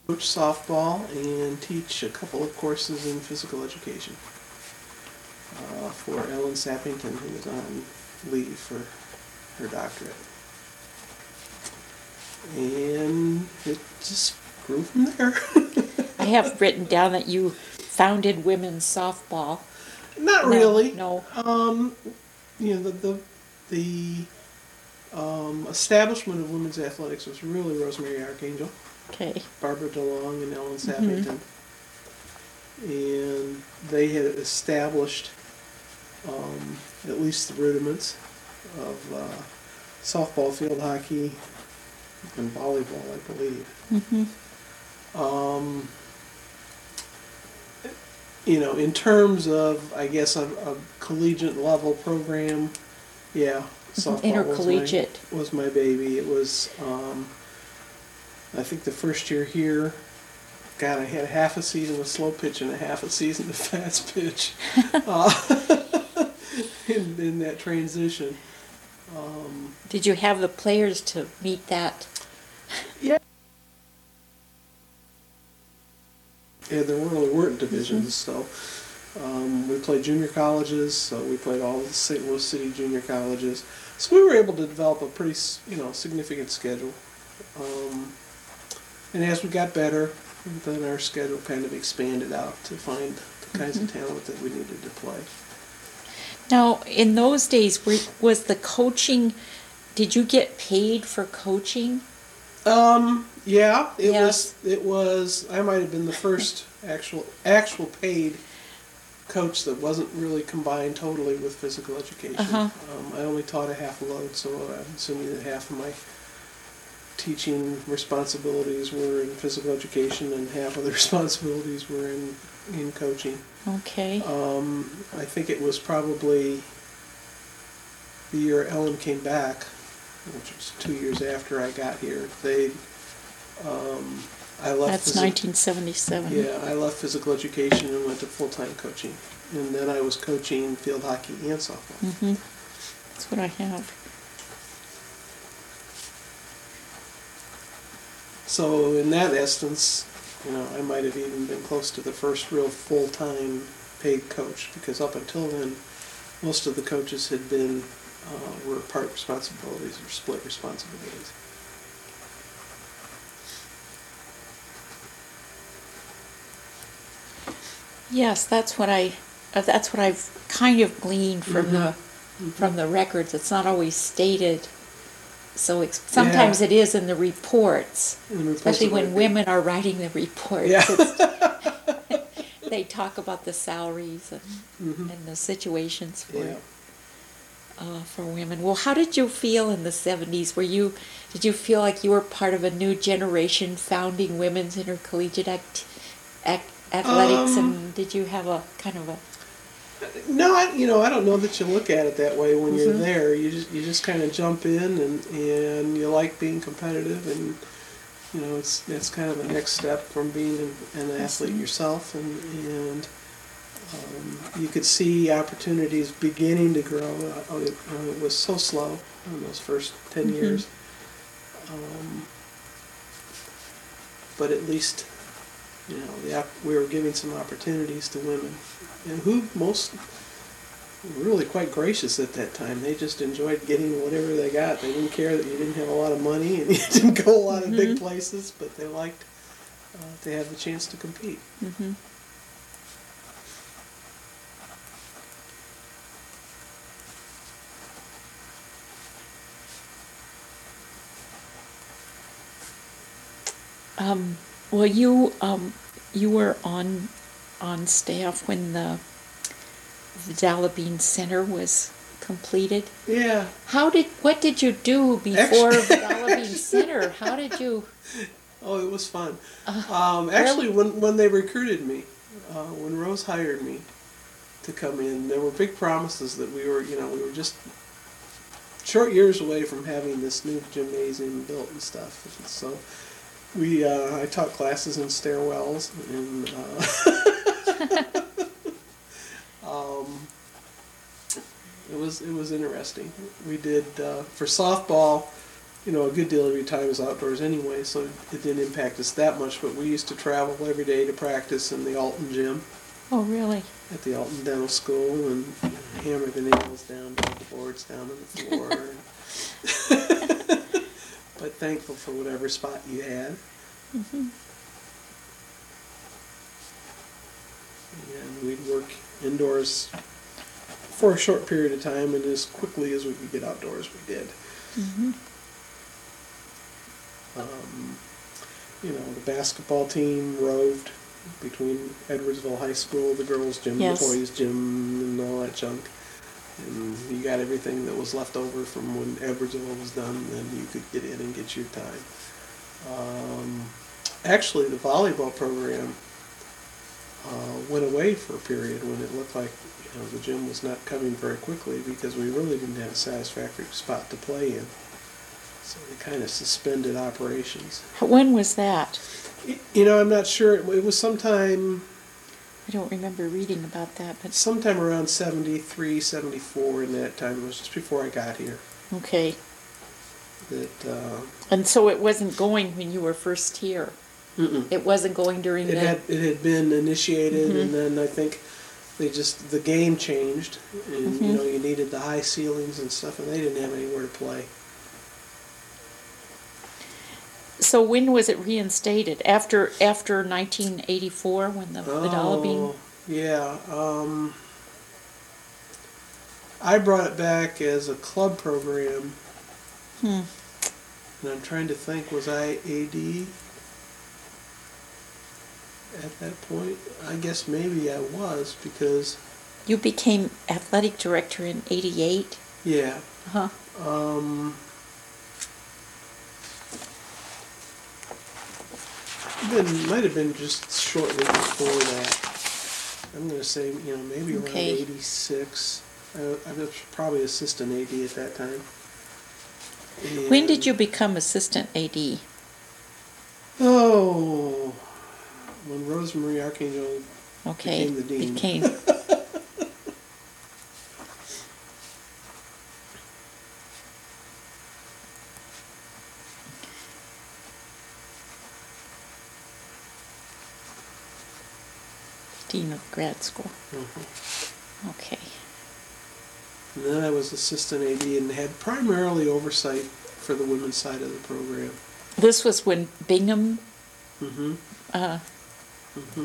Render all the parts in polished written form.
coach softball and teach a couple of courses in physical education for Ellen Sappington, who was on leave for her doctorate. And it just grew from there. I have written down that you founded women's softball. Not really. No. The establishment of women's athletics was really Rosemary Archangel, Okay. Barbara DeLong, and Ellen Sappington. And they had established at least the rudiments of softball, field hockey, and volleyball, I believe. In terms of, I guess, a collegiate level program, yeah, softball Intercollegiate. was my baby. It was, I think the first year here, God, I had half a season of slow pitch and a half a season of fast pitch in that transition. Did you have the players to meet that? Yeah. Yeah, there really weren't divisions, so we played junior colleges, so we played all the St. Louis City junior colleges. So we were able to develop a pretty, significant schedule. And as we got better, then our schedule kind of expanded out to find the kinds of talent that we needed to play. Now, in those days, was the coaching, did you get paid for coaching? Yeah, Yes. it was, I might have been the first actual paid coach that wasn't really combined totally with physical education. I only taught a half a load, so I'm assuming that half of my teaching responsibilities were in physical education and half of the responsibilities were in coaching. Okay. I think it was probably the year Ellen came back, which was 2 years after I got here. I left. That's 1977. Yeah, I left physical education and went to full-time coaching, and then I was coaching field hockey and softball. That's what I have. So in that instance, I might have even been close to the first real full-time paid coach, because up until then, most of the coaches had been were part responsibilities or split responsibilities. Yes, that's what I've kind of gleaned from the records. It's not always stated. So sometimes it is in the reports, especially when women are writing the reports. Yeah. They talk about the salaries and the situations for women. Well, how did you feel in the 70s? Did you feel like you were part of a new generation founding women's intercollegiate athletics, and did you have a kind of a... No, I don't know that you look at it that way when you're there. You just kind of jump in and you like being competitive, and it's kind of the next step from being an athlete yourself, and you could see opportunities beginning to grow. It was so slow in those first 10 years, but at least we were giving some opportunities to women, and who most were really quite gracious at that time. They just enjoyed getting whatever they got. They didn't care that you didn't have a lot of money and you didn't go a lot of big places, but they liked to have the chance to compete. Well, you were on staff when the Dallabine Center was completed. Yeah. What did you do before the Dallabine Center? How did you? Oh, it was fun. Actually, when they recruited me, when Rose hired me to come in, there were big promises that we were just short years away from having this new gymnasium built and stuff. And so I taught classes in stairwells, and it was interesting. We did for softball. a good deal of your time is outdoors anyway, so it didn't impact us that much. But we used to travel every day to practice in the Alton gym Oh, really? at the Alton Dental School and hammer the nails down the boards down on the floor. But thankful for whatever spot you had. Mm-hmm. And we'd work indoors for a short period of time, and as quickly as we could get outdoors, we did. Mm-hmm. The basketball team roved between Edwardsville High School, the girls' gym, Yes. the boys' gym, and all that junk. And you got everything that was left over from when Edwardsville was done, then you could get in and get your time. Actually, the volleyball program went away for a period when it looked like the gym was not coming very quickly because we really didn't have a satisfactory spot to play in. So they kind of suspended operations. When was that? I'm not sure. It was sometime I don't remember reading about that, but around 73, 74 in that time. It was just before I got here. okay. That And so it wasn't going when you were first here. mm-mm. It wasn't going during It had been initiated, Mhm. and then I think the game changed, and Mhm. you needed the high ceilings and stuff, and they didn't have anywhere to play. So when was it reinstated? After 1984, when the Dahlbein? Yeah. I brought it back as a club program, Hmm. and I'm trying to think, was I AD at that point? I guess maybe I was, because, You became athletic director in '88. yeah. Huh. Might have been just shortly before that. I'm going to say, maybe around Okay. 86. I was probably assistant AD at that time. When did And- you become assistant AD? Oh, when Rosemary Archangel Okay. became the dean. Became. Dean of grad school. Mhm. Okay. And then I was assistant AD and had primarily oversight for the women's side of the program. This was when Bingham. Mm-hmm. Uh, Mm-hmm.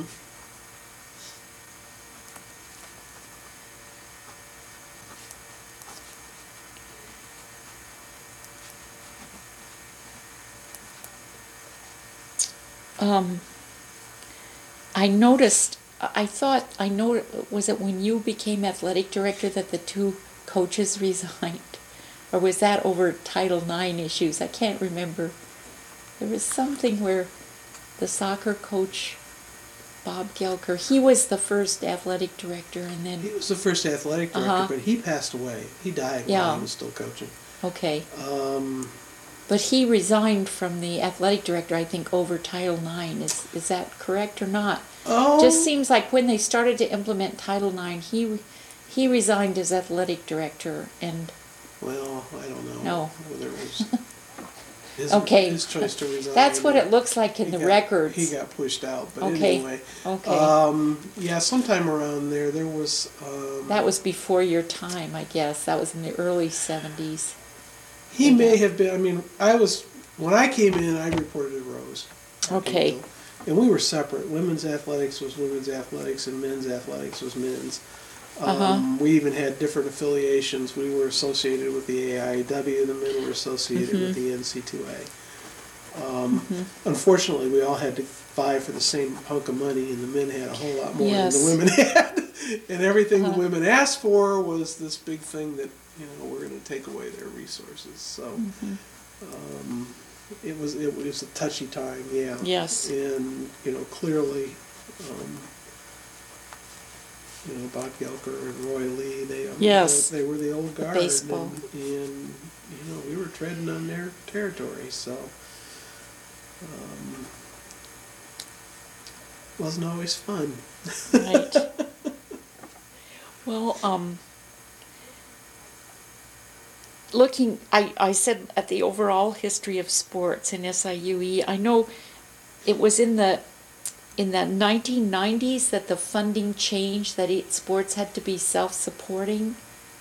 I noticed. I know. Was it when you became athletic director that the two coaches resigned, or was that over Title IX issues? I can't remember. There was something where the soccer coach, Bob Gelker, he was the first athletic director, and then He was the first athletic director, Uh-huh. but he passed away. He died Yeah. while he was still coaching. okay. Um, But he resigned from the athletic director, I think, over Title IX. Is that correct or not? oh, Just seems like when they started to implement Title IX, he resigned as athletic director, and well, I don't know No. whether it was his, Okay. his choice to resign. that's what or it looks like in he the got- records. He got pushed out, but Okay. anyway. Okay. Yeah, sometime around there was. That was before your time, I guess. That was in the early 70s. He may have been. I mean, when I came in, I reported to Rose. Okay. And we were separate. Women's athletics was women's athletics, and men's athletics was men's. We even had different affiliations. We were associated with the AIW. The men were associated with the NC2A. Unfortunately, we all had to vie for the same hunk of money, and the men had a whole lot more Yes. than the women had. And everything the women asked for was this big thing that we're going to take away their resources. So it was a touchy time, yeah. Yes. And clearly, Bob Gelker and Roy Lee, Yes. they were the old guard, baseball. and we were treading on their territory, so wasn't always fun. Right. Well, looking, I said at the overall history of sports in SIUE, I know it was in the 1990s that the funding changed, that sports had to be self-supporting.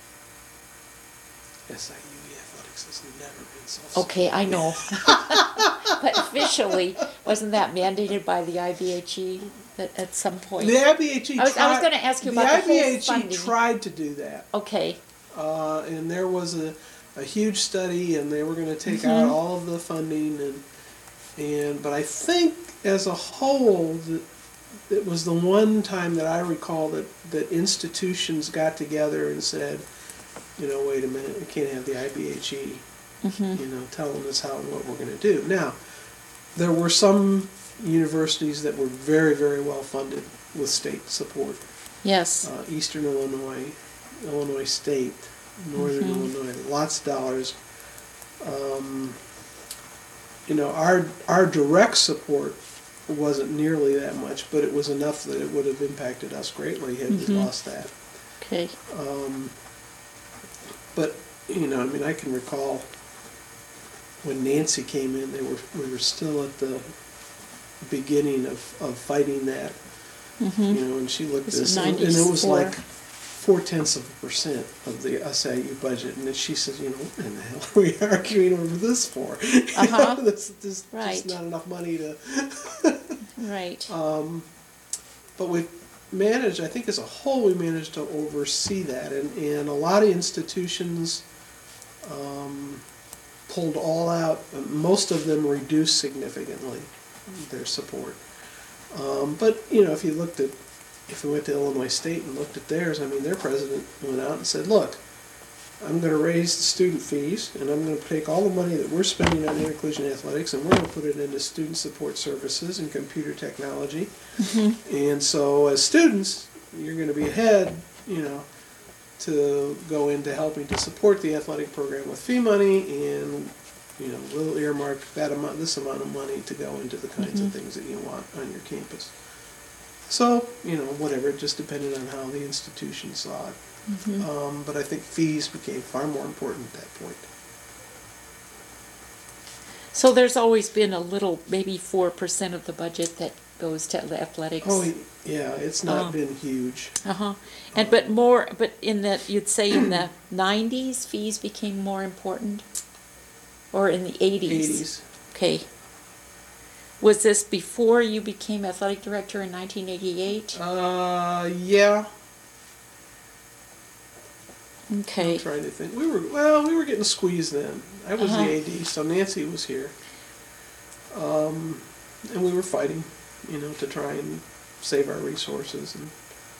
SIUE athletics has never been self-supporting. Okay, I know. But officially, wasn't that mandated by the IBHE at some point? The IBHE I was going to ask you about the whole funding. IBHE tried to do that. Okay. And there was a huge study, and they were going to take out all of the funding, but I think as a whole, it was the one time that I recall that institutions got together and said, wait a minute, we can't have the IBHE, telling us how and what we're going to do. Now, there were some universities that were very, very well funded with state support. Yes. Eastern Illinois, Illinois State, Northern Illinois, lots of dollars. Our direct support wasn't nearly that much, but it was enough that it would have impacted us greatly had we lost that. Okay. But I can recall when Nancy came in, we were still at the beginning of fighting that. And she looked at us, and it was like 0.4% of the SIU budget, and then she says, what in the hell are we arguing over this for? This just not enough money to. Right. But we've managed, I think as a whole, we managed to oversee that, and a lot of institutions pulled all out. Most of them reduced significantly their support. But if we went to Illinois State and looked at theirs, their president went out and said, look, I'm going to raise the student fees, and I'm going to take all the money that we're spending on inclusion athletics, and we're going to put it into student support services and computer technology. And so as students, you're going to be ahead, to go into helping to support the athletic program with fee money, and we'll earmark this amount of money to go into the kinds of things that you want on your campus. So, whatever, it just depended on how the institution saw it. But I think fees became far more important at that point. So there's always been a little, maybe 4% of the budget that goes to athletics. Oh, yeah, it's not been huge. And but in you'd say in the 90s, fees became more important? Or in the 80s? 80s. Okay. Was this before you became athletic director in 1988? Yeah. Okay. I'm trying to think. We were getting squeezed then. I was the AD, so Nancy was here. And we were fighting, to try and save our resources. And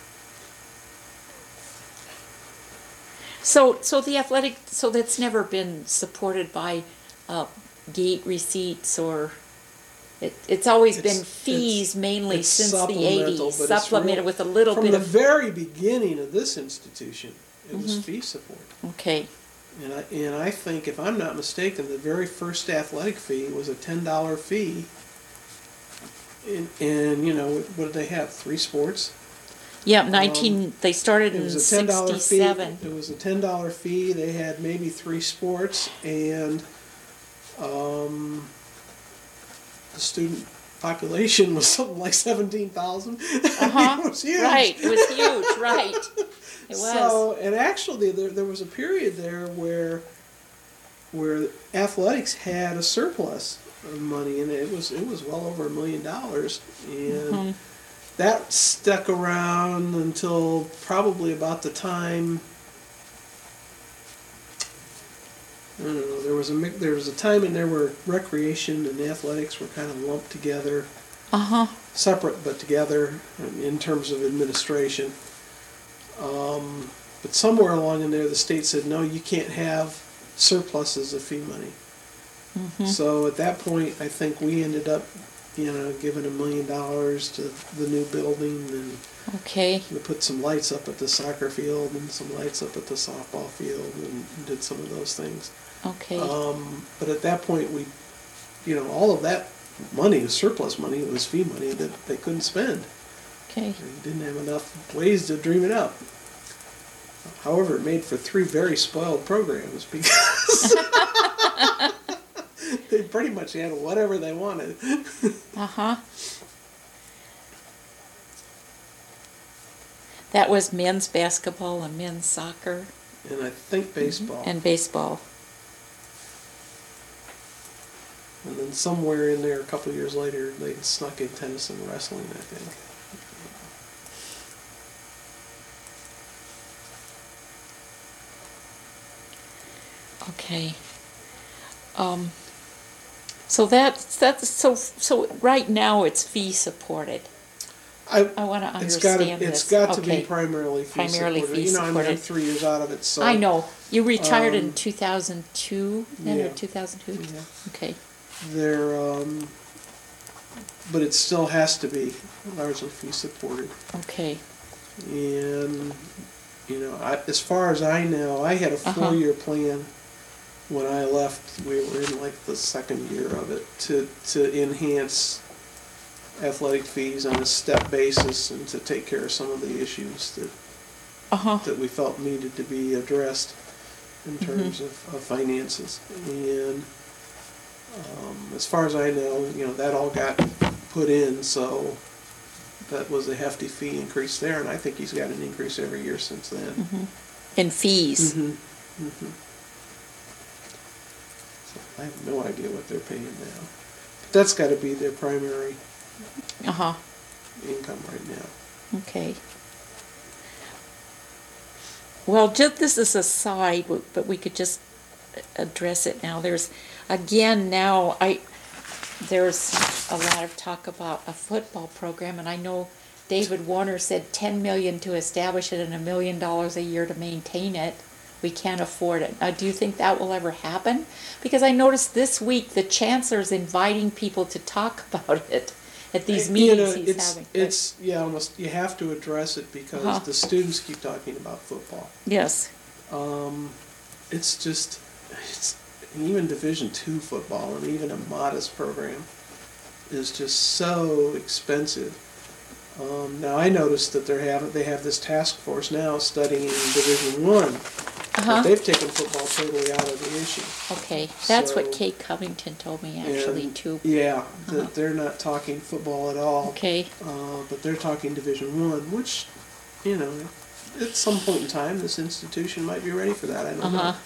So the athletic, so that's never been supported by gate receipts or... It's always been fees mainly since the 80s, supplemented with a little bit of... From the very beginning of this institution, it was fee support. Okay. And I think, if I'm not mistaken, the very first athletic fee was a $10 fee. And what did they have? 3 sports? Yeah, they started in 67. It was a $10 fee. They had maybe 3 sports, and the student population was something like 17,000. It was huge. Right, it was huge, right. It was. So, and actually there was a period there where athletics had a surplus of money, and it was well over $1 million, and that stuck around until probably about the time, I don't know, there was a time in there where recreation and athletics were kind of lumped together, separate but together in terms of administration. But somewhere along in there, the state said, no, you can't have surpluses of fee money. So at that point, I think we ended up, giving $1 million to the new building, and we put some lights up at the soccer field and some lights up at the softball field, and did some of those things. Okay. But at that point, we, all of that money was surplus money. It was fee money that they couldn't spend. Okay. They didn't have enough ways to dream it up. However, it made for 3 very spoiled programs because They pretty much had whatever they wanted. Uh-huh. That was men's basketball and men's soccer And I think baseball. and baseball. And then somewhere in there, a couple of years later, they snuck in tennis and wrestling, I think. Okay. So so right now it's fee supported. I want to understand this. It's got to Okay. be primarily fee Primarily supported. fee You know, I mean, I'm supported. 3 years out of it, so. I know. You retired in 2002, then, yeah. or 2002? Yeah. Okay. They're, but it still has to be largely fee supported. Okay. And, you know, as far as I know, I had a 4-year plan when I left. We were in like the 2nd year of it to enhance athletic fees on a step basis and to take care of some of the issues that we felt needed to be addressed in terms of finances. And as far as I know, you know, that all got put in, so that was a hefty fee increase there, and I think he's got an increase every year since then. In fees. So I have no idea what they're paying now. But that's got to be their primary income right now. Okay. Well, just this is a side, but we could just address it now. There's, again, now there's a lot of talk about a football program, and I know David Warner said $10 million to establish it and $1 million a year to maintain it. We can't afford it. Now, do you think that will ever happen? Because I noticed this week the chancellor's inviting people to talk about it at these meetings he's having. Almost, you have to address it because the students keep talking about football. Yes. It's even Division II football, and even a modest program, is just so expensive. Now I noticed that they have this task force now studying Division I. But they've taken football totally out of the issue. Okay, that's what Kate Covington told me actually too. Yeah, that they're not talking football at all. Okay. But they're talking Division I, which, you know, at some point in time, this institution might be ready for that. I don't know.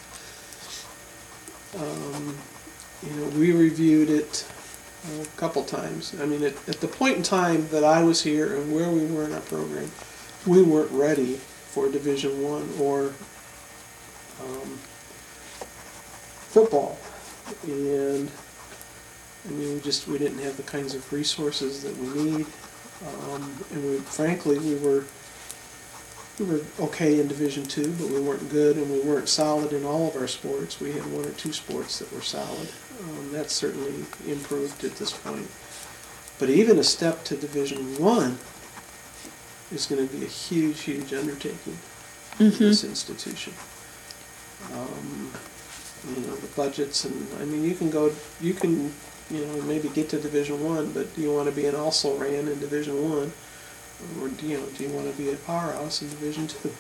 You know, we reviewed it a couple times. I mean, at the point in time that I was here and where we were in our program, we weren't ready for Division I or football. And I mean, we didn't have the kinds of resources that we need. And frankly, we were okay in Division II, but we weren't good, and we weren't solid in all of our sports. We had 1 or 2 sports that were solid. That's certainly improved at this point. But even a step to Division I is going to be a huge, huge undertaking for this institution. You know, the budgets, and I mean, you can you know, maybe get to Division I, but do you want to be an also-ran in Division I? Or do you want to be a powerhouse in Division II?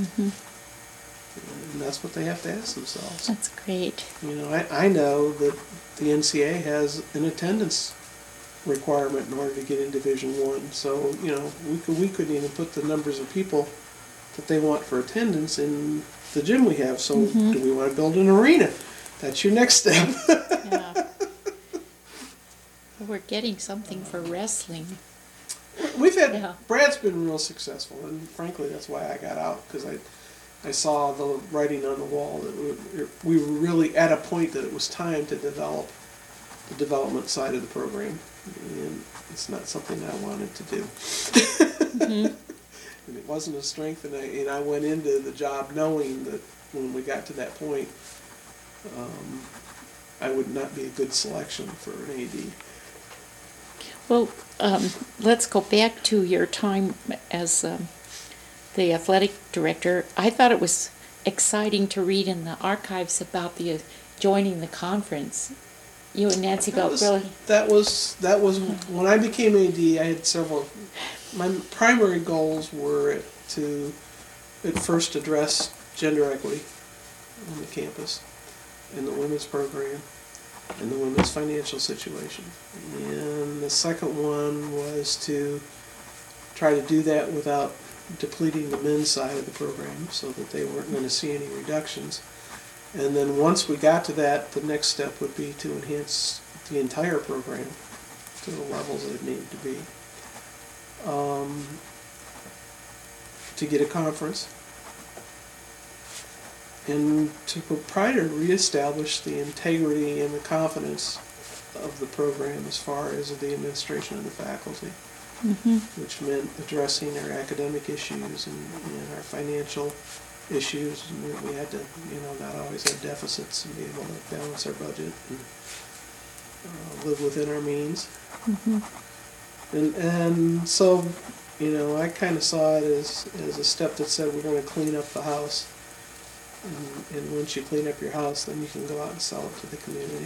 And that's what they have to ask themselves. That's great. You know, I know that the NCAA has an attendance requirement in order to get in Division I. So, you know, we could even put the numbers of people that they want for attendance in the gym we have. So, do we want to build an arena? That's your next step. Yeah. We're getting something for wrestling. We've had, Brad's been real successful, and frankly that's why I got out, because I saw the writing on the wall that we were really at a point that it was time to develop the development side of the program, and it's not something I wanted to do. And it wasn't a strength, and I went into the job knowing that when we got to that point, I would not be a good selection for an AD. Well, let's go back to your time as the athletic director. I thought it was exciting to read in the archives about the joining the conference. You and Nancy felt really... That was when I became AD. I had several. My primary goals were to at first address gender equity on the campus, in the women's program and the women's financial situation. And the second one was to try to do that without depleting the men's side of the program so that they weren't going to see any reductions. And then once we got to that, the next step would be to enhance the entire program to the levels that it needed to be. To get a conference and to try to reestablish the integrity and the confidence of the program as far as the administration and the faculty, which meant addressing our academic issues and our financial issues. And we had to, not always have deficits and be able to balance our budget and live within our means. And so, I kind of saw it as a step that said we're going to clean up the house. And once you clean up your house, then you can go out and sell it to the community.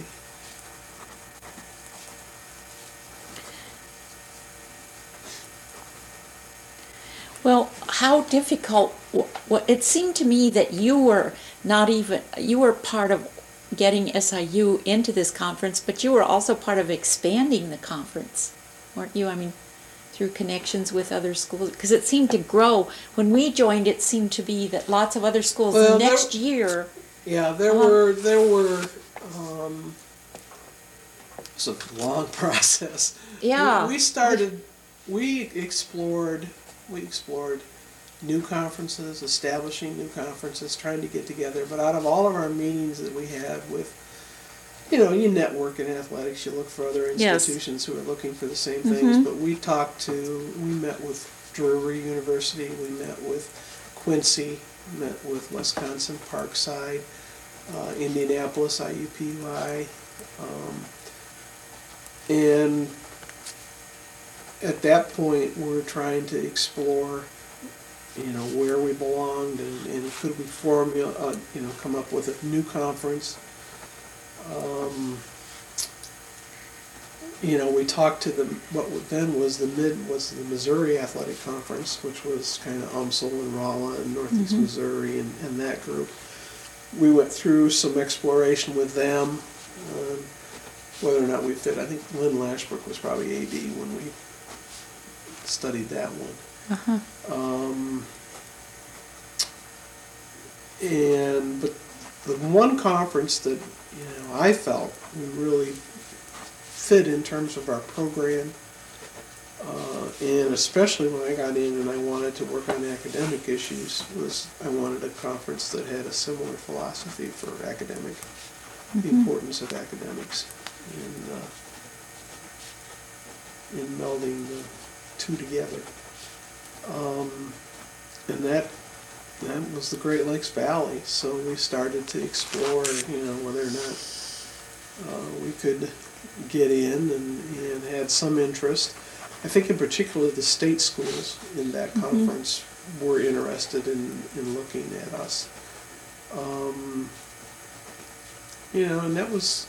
Well, how difficult, it seemed to me that you were part of getting SIU into this conference, but you were also part of expanding the conference, weren't you? I mean, through connections with other schools, because it seemed to grow. When we joined, it seemed to be that lots of other schools next year. Yeah, there were. It's a long process. Yeah. We explored new conferences, establishing new conferences, trying to get together. But out of all of our meetings that we had with, you network in athletics, you look for other institutions who are looking for the same things. But we met with Drury University, we met with Quincy, met with Wisconsin Parkside, Indianapolis, IUPUI, and at that point we're trying to explore, where we belonged and could we come up with a new conference. We talked to what then was the Missouri Athletic Conference, which was kind of UMSL and Rolla and Northeast Missouri and that group. We went through some exploration with them, whether or not we fit. I think Lynn Lashbrook was probably AD when we studied that one. But the one conference that I felt we really fit in terms of our program, and especially when I got in and I wanted to work on academic issues, was I wanted a conference that had a similar philosophy for academic, the importance of academics in melding the two together. And that was the Great Lakes Valley. So we started to explore, whether or not we could get in and had some interest. I think in particular the state schools in that conference were interested in looking at us. And that was,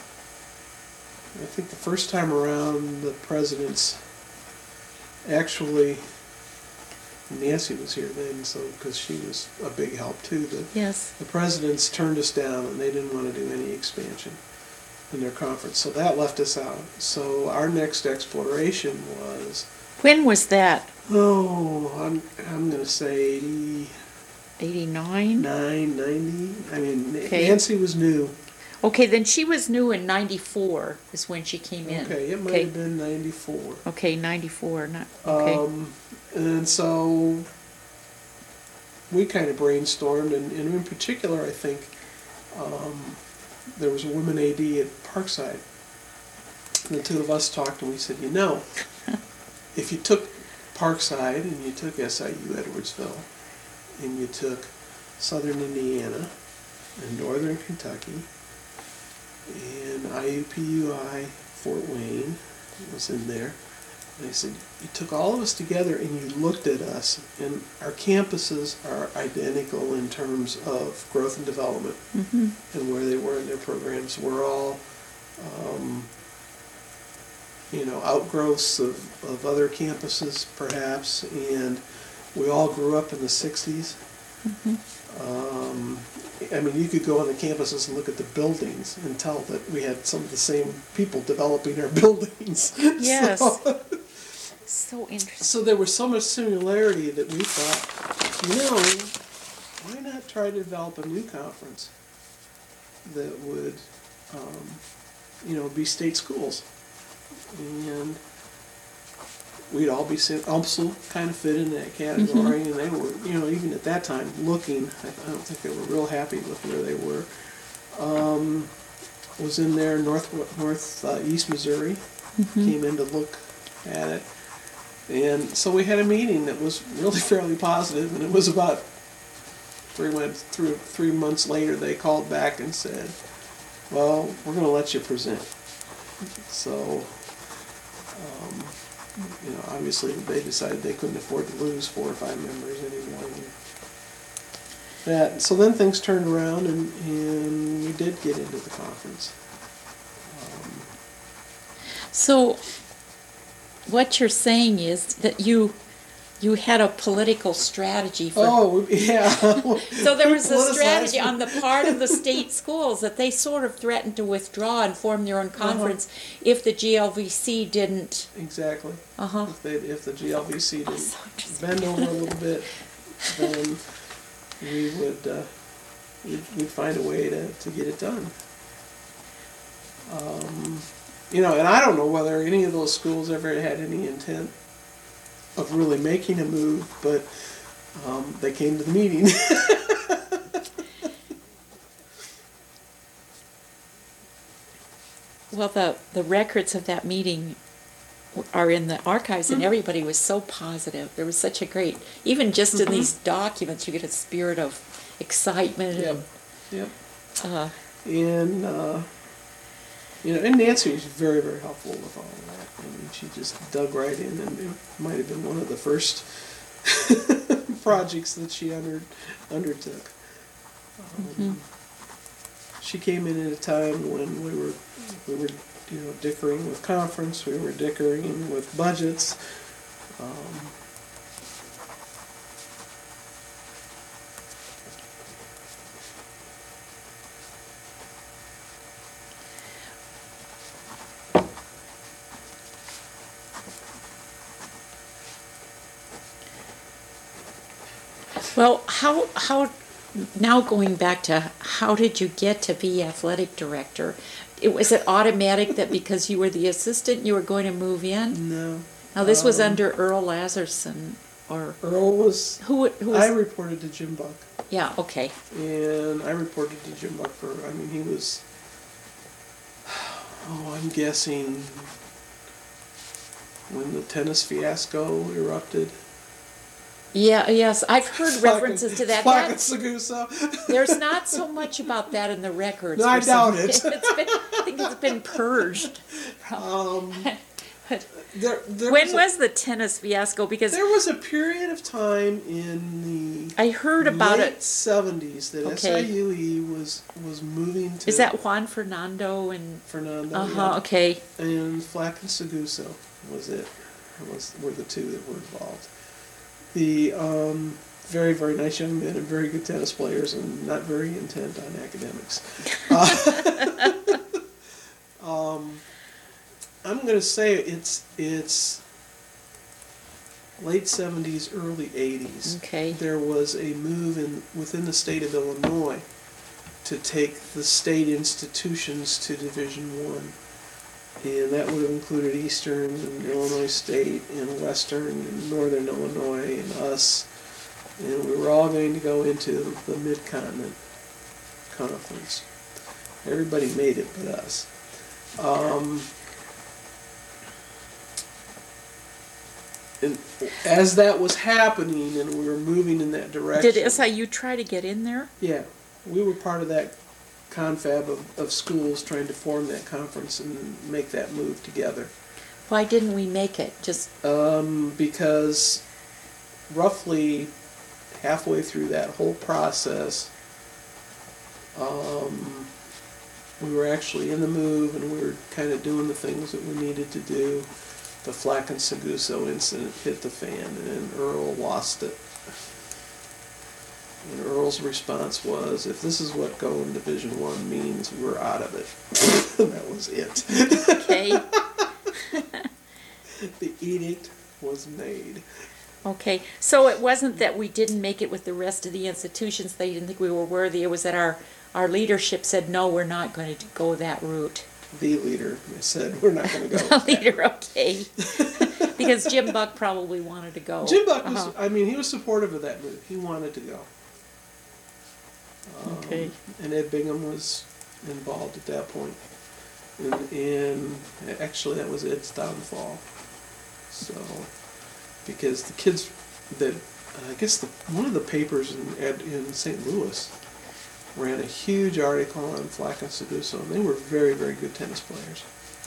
I think the first time around the presidents actually, Nancy was here then, so because she was a big help too. The presidents turned us down and they didn't want to do any expansion in their conference, so that left us out. So our next exploration was. When was that? Oh, I'm going to say 89? 90. I mean, Nancy was new. Okay, then she was new in 94 is when she came in. Okay, it might have been 94. Okay, 94. Okay. And so we kind of brainstormed, and in particular, I think there was a woman AD at Parkside. And the two of us talked, and we said, if you took Parkside and you took SIU Edwardsville, and you took Southern Indiana and Northern Kentucky, and IUPUI Fort Wayne was in there. And I said, you took all of us together and you looked at us, and our campuses are identical in terms of growth and development and where they were in their programs. We're all, outgrowths of other campuses, perhaps, and we all grew up in the 60s. I mean, you could go on the campuses and look at the buildings and tell that we had some of the same people developing our buildings. Yes. So, So interesting. so there was so much similarity that we thought, why not try to develop a new conference that would, be state schools? And we'd all be also kind of fit in that category, and they were, even at that time, looking, I don't think they were real happy with where they were. Was in there, northeast Missouri, came in to look at it. And so we had a meeting that was really fairly positive, and it was about 3 months later they called back and said, well, we're going to let you present. So, obviously they decided they couldn't afford to lose 4 or 5 members anymore. So then things turned around, and we did get into the conference. So what you're saying is that you had a political strategy for... Oh, yeah. So there was a strategy on the part of the state schools that they sort of threatened to withdraw and form their own conference if the GLVC didn't... Exactly. Uh-huh. If the GLVC didn't So bend over a little bit, then we would we'd find a way to get it done. And I don't know whether any of those schools ever had any intent of really making a move, but they came to the meeting. Well, the records of that meeting are in the archives, and everybody was so positive. There was such a great, even just in these documents, you get a spirit of excitement. Yep. And, and Nancy was very, very helpful with all of that. I mean, she just dug right in, and it might have been one of the first projects that she undertook. She came in at a time when we were dickering with conference, we were dickering with budgets. well, how now going back to how did you get to be athletic director? Was it automatic that because you were the assistant you were going to move in? No. Now this was under Earl Lazarson, or Earl was... who was... I reported to Jim Buck. Yeah, okay. And I reported to Jim Buck he was... I'm guessing when the tennis fiasco erupted. Yeah, yes, I've heard references to that. Flaccasagusa. There's not so much about that in the records. No, I doubt it. I think it's been purged. When was the tennis fiasco? Because there was a period of time in the I heard about late it. 70s that SIUE was moving to. Is that Juan Fernando and Fernando? Yeah. Okay. And Flaccasagusa were the two that were involved. The very, very nice young men and very good tennis players, and not very intent on academics. I'm going to say it's late 70s, early 80s. Okay. There was a move within the state of Illinois to take the state institutions to Division I. And that would have included Eastern and Illinois State and Western and Northern Illinois and us. And we were all going to go into the Mid-Continent Conference. Everybody made it but us. And as that was happening and we were moving in that direction... Did SIU try to get in there? Yeah. We were part of that confab of schools trying to form that conference and make that move together. Why didn't we make it? Just because roughly halfway through that whole process, we were actually in the move and we were kind of doing the things that we needed to do. The Flaccasagusa incident hit the fan, and Earl lost it. And Earl's response was, if this is what going Division I means, we're out of it. That was it. Okay. The edict was made. Okay, so it wasn't that we didn't make it with the rest of the institutions, they didn't think we were worthy, it was that our leadership said, no, we're not going to go that route. The leader said, we're not going to go. The leader, okay. Because Jim Buck probably wanted to go. Jim Buck was, I mean, he was supportive of that move. He wanted to go. Okay. And Ed Bingham was involved at that point. And actually that was Ed's downfall. So, because the kids that, I guess one of the papers in St. Louis ran a huge article on Flack and Seguso, and they were very, very good tennis players.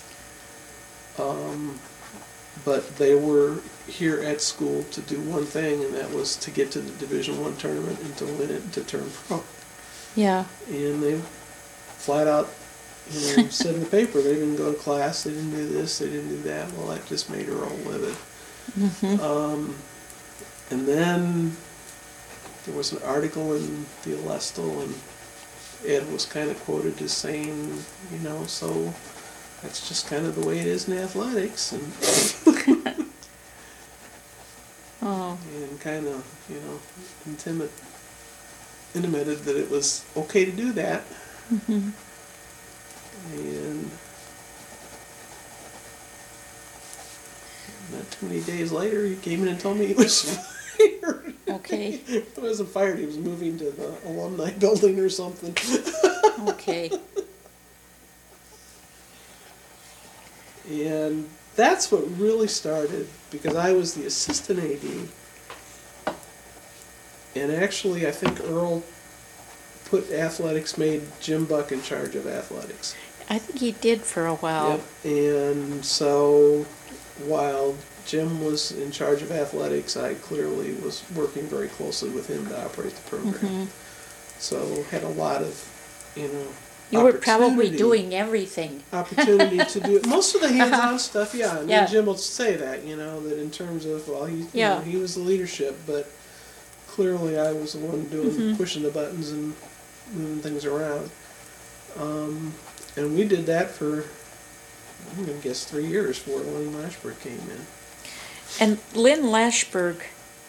But they were here at school to do one thing, and that was to get to the Division I tournament and to win it and to turn pro. Yeah. And they flat out, said in the paper they didn't go to class, they didn't do this, they didn't do that. Well, that just made her all livid. Mm-hmm. And then there was an article in the Alestle, and Ed was kind of quoted as saying, so that's just kind of the way it is in athletics, and and kind of, intimated that it was okay to do that. Mm-hmm. And not too many days later, he came in and told me he was fired. Okay. He wasn't fired, he was moving to the alumni building or something. Okay. And that's what really started, because I was the assistant AD. And actually, I think Earl made Jim Buck in charge of athletics. I think he did for a while. Yep. And so, while Jim was in charge of athletics, I clearly was working very closely with him to operate the program. Mm-hmm. So, had a lot of, You were probably doing everything. Opportunity to do most of the hands-on stuff, yeah. I mean, Jim will say that, that in terms of, he was the leadership, but clearly I was the one doing, pushing the buttons and moving things around. And we did that for, I'm going to guess 3 years before Lynn Lashbrook came in. And Lynn Lashbrook,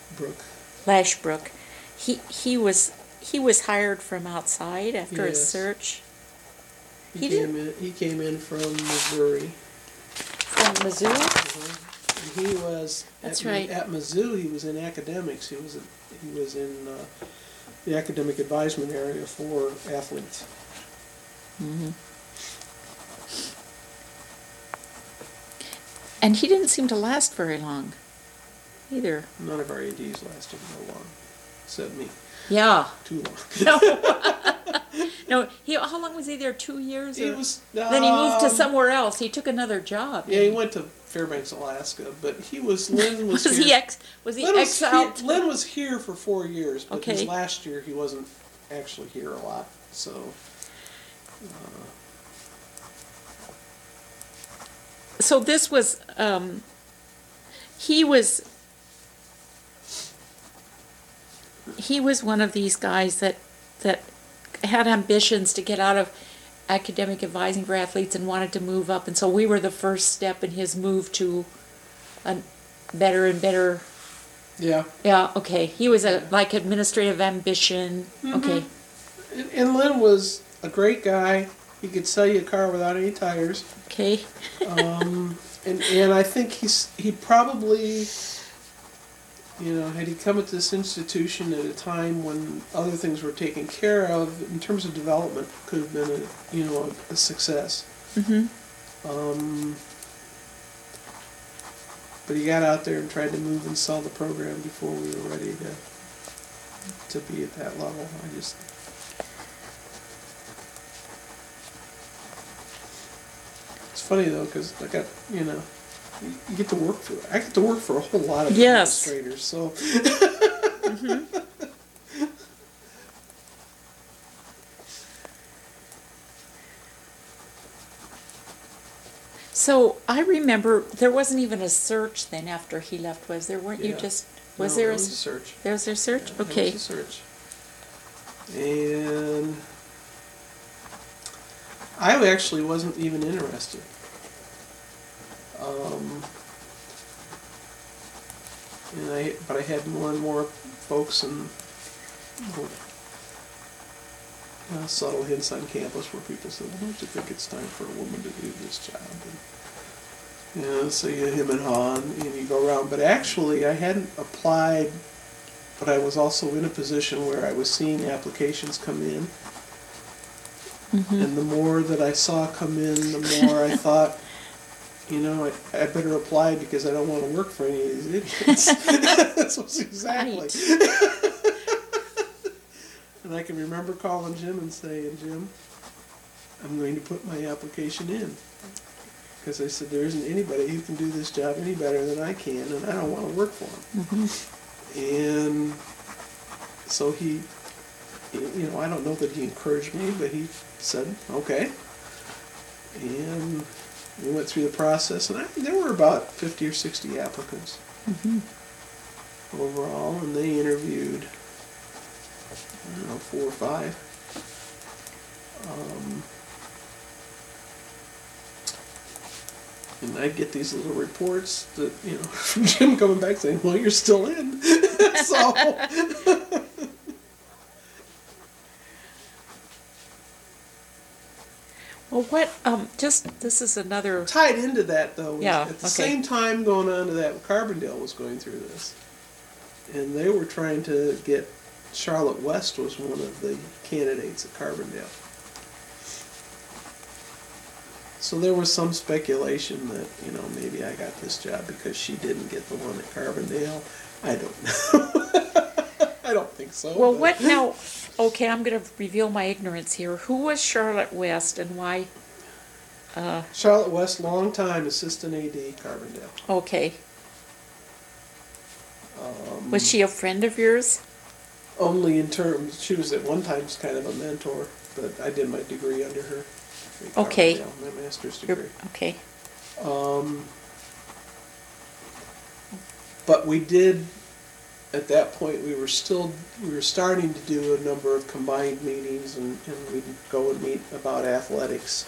he was hired from outside after a search. He came in from Missouri. From Missouri? And he was at Mizzou. He was in academics. He was in the academic advisement area for athletes. Mm-hmm. And he didn't seem to last very long, either. None of our ADs lasted very long, except me. Yeah. Too long. No, how long was he there? 2 years? Then he moved to somewhere else. He took another job. Yeah, he went to Fairbanks, Alaska. But Lynn was was here. Was he exiled? Lynn was here for 4 years, but okay. His last year he wasn't actually here a lot. So. So this was. He was one of these guys that had ambitions to get out of academic advising for athletes and wanted to move up, and so we were the first step in his move to a better and better. Yeah. Yeah. Okay. He was like administrative ambition. Mm-hmm. Okay. And Lynn was a great guy. He could sell you a car without any tires. Okay. And I think he probably, had he come at this institution at a time when other things were taken care of, in terms of development, could have been a success. Mm-hmm. But he got out there and tried to move and sell the program before we were ready to be at that level. It's funny though, because I got, you get to work I get to work for a whole lot of administrators, so. Mm-hmm. So I remember there wasn't even a search then after he left, was there? Weren't you just, was there a search? There was a search? Yeah, okay. There was a search. And I actually wasn't even interested. Um, but I had more and more folks and subtle hints on campus where people said, "Well, don't you think it's time for a woman to do this job?" And, so you hem and haw, and you go around. But actually, I hadn't applied, but I was also in a position where I was seeing applications come in. And the more that I saw come in, the more I thought, I better apply because I don't want to work for any of these idiots. That's what's exactly. Right. And I can remember calling Jim and saying, "Jim, I'm going to put my application in." Because I said, there isn't anybody who can do this job any better than I can, and I don't want to work for him. And so he, I don't know that he encouraged me, but he said, "Okay." And we went through the process, and there were about 50 or 60 applicants overall, and they interviewed, 4 or 5. And I'd get these little reports that, from Jim coming back saying, "Well, you're still in." So, Well, this is another. tied into that, though, was Yeah, at the okay. same time going on to that, Carbondale was going through this. And they were trying to get, Charlotte West was one of the candidates at Carbondale. So there was some speculation that, maybe I got this job because she didn't get the one at Carbondale. I don't know. I don't think so. Well, but- what now? Okay, I'm going to reveal my ignorance here. Who was Charlotte West and why? Charlotte West, long-time assistant AD, Carbondale. Okay. Was she a friend of yours? Only in terms, she was at one time kind of a mentor, but I did my degree under her. at Okay. Carbondale, my master's You're- degree. okay. But we did, at that point, we were starting to do a number of combined meetings, and we'd go and meet about athletics,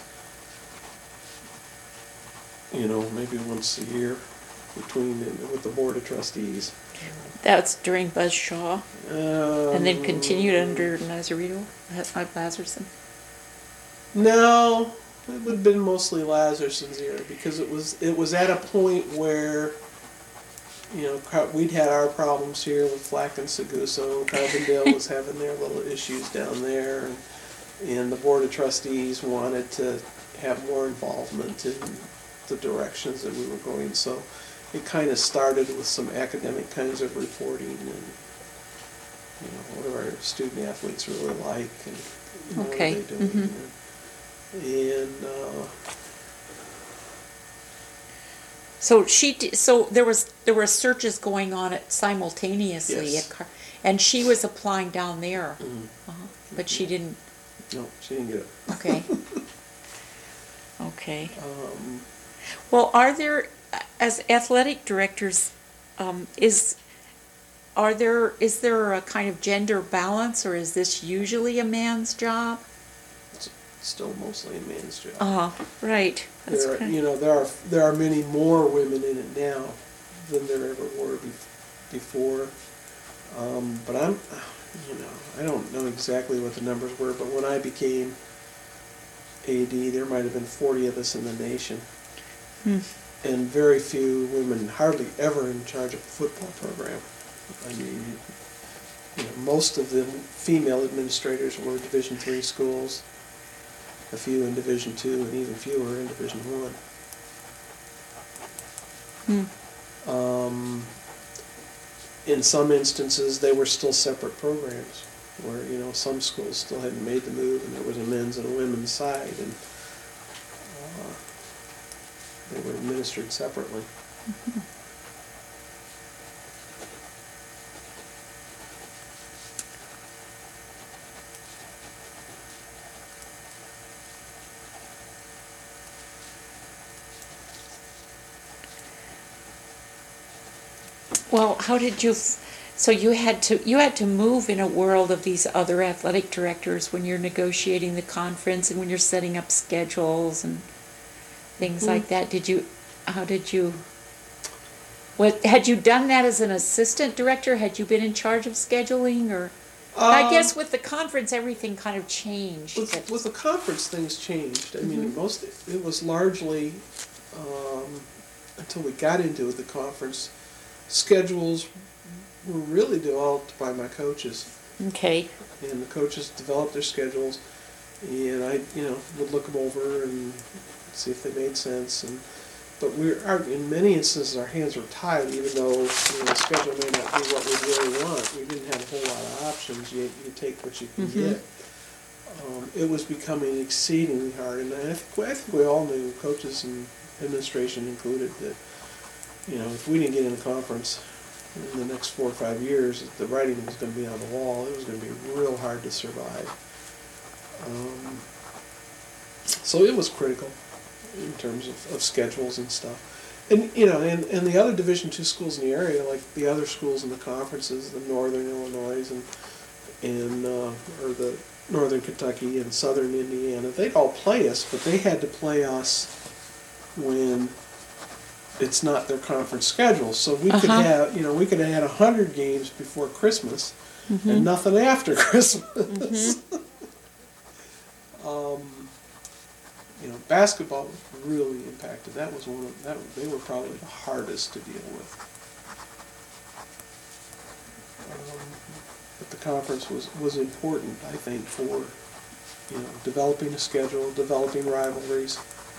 maybe once a year with the board of trustees. That's during Buzz Shaw, and then continued Um, under Lazarito, Lazarson. No, it would have been mostly Lazarson's era, because it was at a point where, we'd had our problems here with Flack and Seguso. Carbondale was having their little issues down there, and the board of trustees wanted to have more involvement in the directions that we were going. So it kind of started with some academic kinds of reporting, and what do our student athletes really like, and what Okay. are they doing. And So there were searches going on simultaneously Yes. at and she was applying down there, mm, but she didn't. no, she didn't get it. Okay. Okay. Um, Well, are there, as athletic directors, is there a kind of gender balance, or is this usually a man's job? it's still mostly a man's job. Right. That's There, kind there are many more women in it now than there ever were before. But I don't know exactly what the numbers were, but when I became AD, there might have been 40 of us in the nation. And very few women, hardly ever in charge of a football program. I mean, most of the female administrators were Division III schools, a few in Division II, and even fewer in Division I. In some instances, they were still separate programs, where some schools still hadn't made the move, and there was a men's and a women's side, and they were administered separately. Well, how did you So you had to move in a world of these other athletic directors when you're negotiating the conference and when you're setting up schedules and things like that. Had you done that as an assistant director? Had you been in charge of scheduling, or I guess with the conference everything kind of changed. With the conference, things changed. I mean, it was largely until we got into the conference, schedules were really developed by my coaches. Okay. And the coaches developed their schedules, and I, would look them over and see if they made sense. But in many instances, our hands were tied, even though the schedule may not be what we really want. We didn't have a whole lot of options. You take what you can get. It was becoming exceedingly hard, and I think we all knew, coaches and administration included, that if we didn't get in a conference in the next 4 or 5 years, the writing was going to be on the wall. It was going to be real hard to survive. So it was critical in terms of schedules and stuff. And and the other Division II schools in the area, like the other schools in the conferences, the Northern Illinois or the Northern Kentucky and Southern Indiana, they'd all play us, but they had to play us when it's not their conference schedule. So we could have, we could have had 100 games before Christmas and nothing after Christmas. Basketball was really impacted. That was they were probably the hardest to deal with. But the conference was important, I think, for developing a schedule, developing rivalries,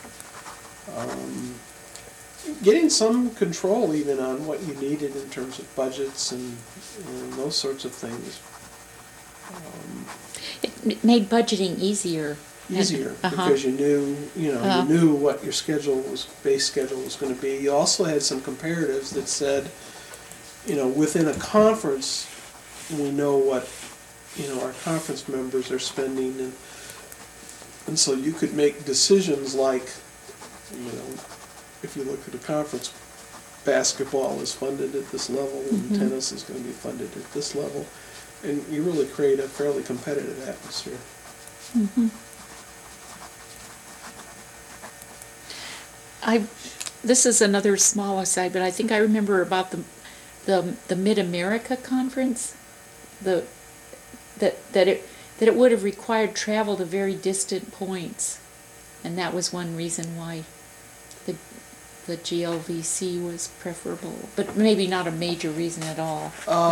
getting some control even on what you needed in terms of budgets and those sorts of things. It made budgeting easier. Because you knew you knew what your base schedule was going to be. You also had some comparatives that said, within a conference, we know what our conference members are spending, and so you could make decisions like, if you look at a conference, basketball is funded at this level and tennis is going to be funded at this level, and you really create a fairly competitive atmosphere. This is another small aside, but I think I remember about the Mid-America Conference, that it would have required travel to very distant points, and that was one reason why the GLVC was preferable, but maybe not a major reason at all.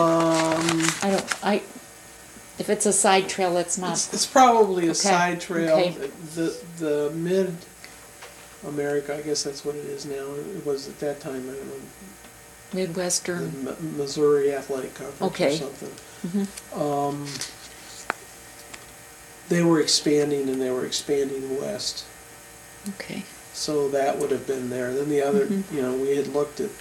If it's a side trail, it's not. It's probably a side trail. Okay. The Mid-America, I guess that's what it is now. It was at that time, I don't know. Midwestern. The Missouri Athletic Conference or something. They were expanding, and they were expanding west. Okay. So that would have been there. Then the other, we had looked at,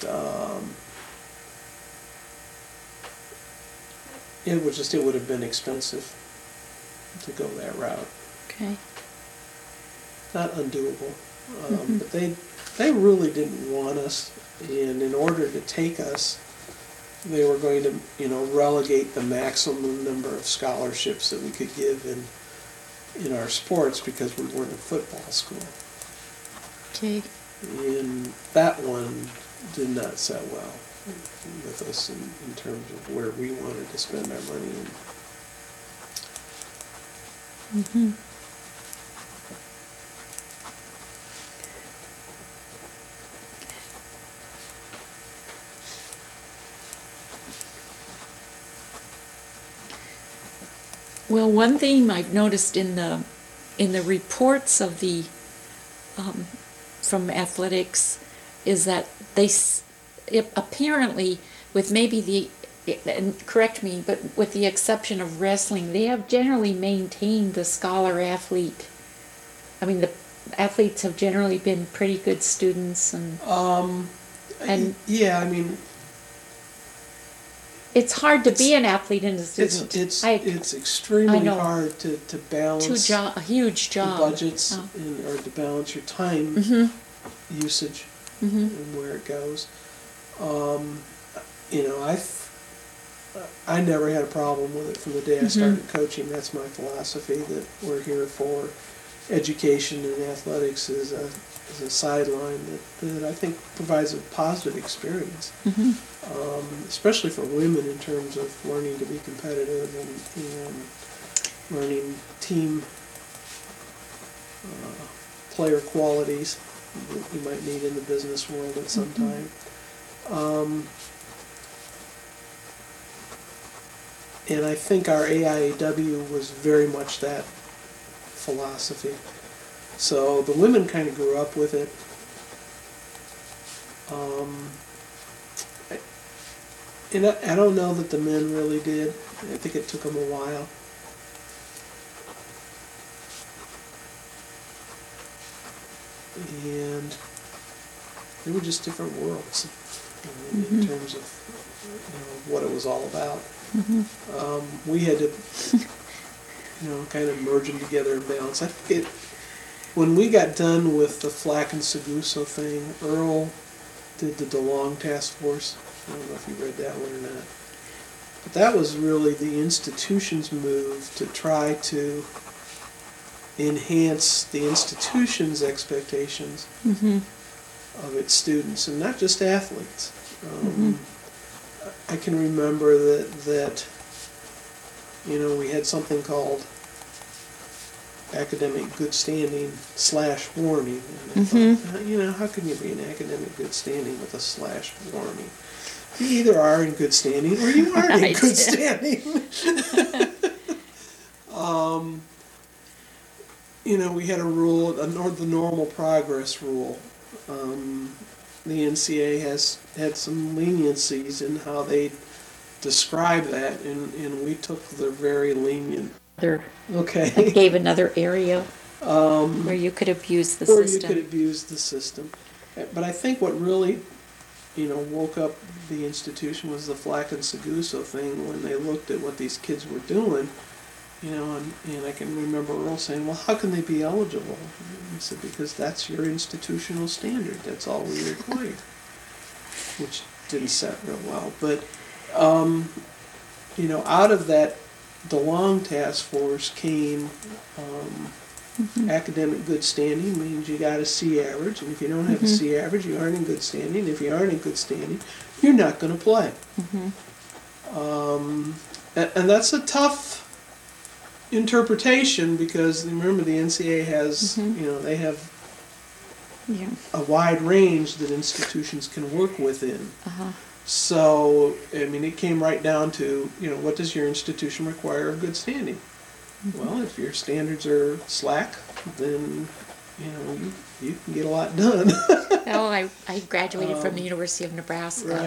it would have been expensive to go that route. Okay. Not undoable. But they really didn't want us, and in order to take us, they were going to, relegate the maximum number of scholarships that we could give in our sports because we weren't a football school. Okay. And that one did not set well with us in terms of where we wanted to spend our money. Well, one thing I've noticed in the reports of the from athletics is that apparently, with maybe and correct me, but with the exception of wrestling, they have generally maintained the scholar athlete. I mean, the athletes have generally been pretty good students, and yeah, I mean, it's hard to be an athlete and a student. It's extremely hard to balance a huge job. The budgets or to balance your time usage and where it goes. I never had a problem with it from the day I started coaching. That's my philosophy, that we're here for education, and athletics is a sideline that I think provides a positive experience, especially for women in terms of learning to be competitive and learning team player qualities that you might need in the business world at some time. And I think our AIAW was very much that philosophy. So the women kind of grew up with it. And I don't know that the men really did. I think it took them a while. And they were just different worlds in terms of what it was all about. We had to, kind of merge them together and balance. I think when we got done with the Flack and Seguso thing, Earl did the DeLong Task Force. I don't know if you read that one or not. But that was really the institution's move to try to enhance the institution's expectations of its students, and not just athletes. I can remember that we had something called academic good standing / warning. And I thought, how can you be in academic good standing with a / warning? You either are in good standing or you aren't in good standing. We had a rule, the normal progress rule. The NCAA has had some leniencies in how they describe that, and we took the very lenient. Okay. Gave another area where you could abuse the system. Or you could abuse the system. But I think what really, woke up the institution was the Flack and Seguso thing, when they looked at what these kids were doing. And I can remember Earl saying, well, how can they be eligible? And I said, because that's your institutional standard. That's all we require. Which didn't set real well. But, out of that DeLong Task Force came academic good standing, means you got a C average. And if you don't have a C average, you aren't in good standing. If you aren't in good standing, you're not going to play. And that's a tough interpretation, because remember the NCAA has, they have a wide range that institutions can work within. So, it came right down to, what does your institution require of good standing? Well, if your standards are slack, then, you can get a lot done. I graduated from the University of Nebraska.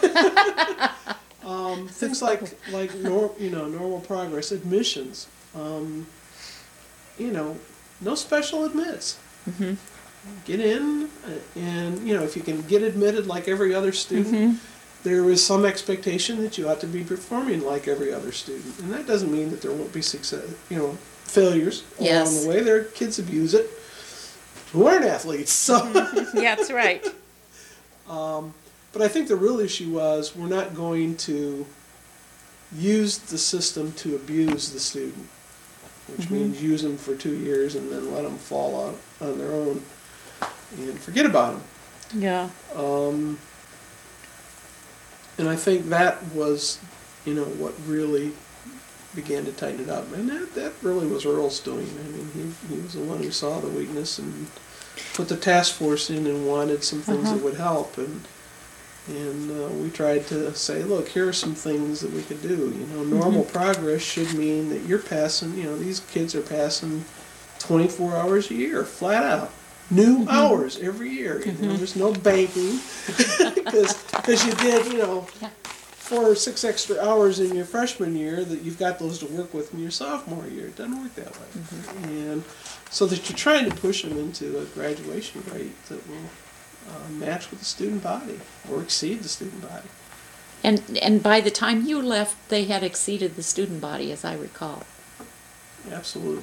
Right. Things like normal progress, admissions. No special admits. Get in, and if you can get admitted like every other student, there is some expectation that you ought to be performing like every other student, and that doesn't mean that there won't be failures along the way. There are kids abuse it who aren't athletes, so Yeah, that's right. But I think the real issue was, we're not going to use the system to abuse the student, which means use them for 2 years and then let them fall out on their own and forget about them. Yeah. And I think that was, what really began to tighten it up. And that really was Earl's doing. He was the one who saw the weakness and put the task force in and wanted some things that would help. And we tried to say, look, here are some things that we could do. Normal progress should mean that you're passing, these kids are passing 24 hours a year, flat out. New hours every year. There's no banking, because you did, 4 or 6 extra hours in your freshman year, that you've got those to work with in your sophomore year. It doesn't work that way. And so that you're trying to push them into a graduation rate that will match with the student body or exceed the student body. And by the time you left, they had exceeded the student body, as I recall. Absolutely.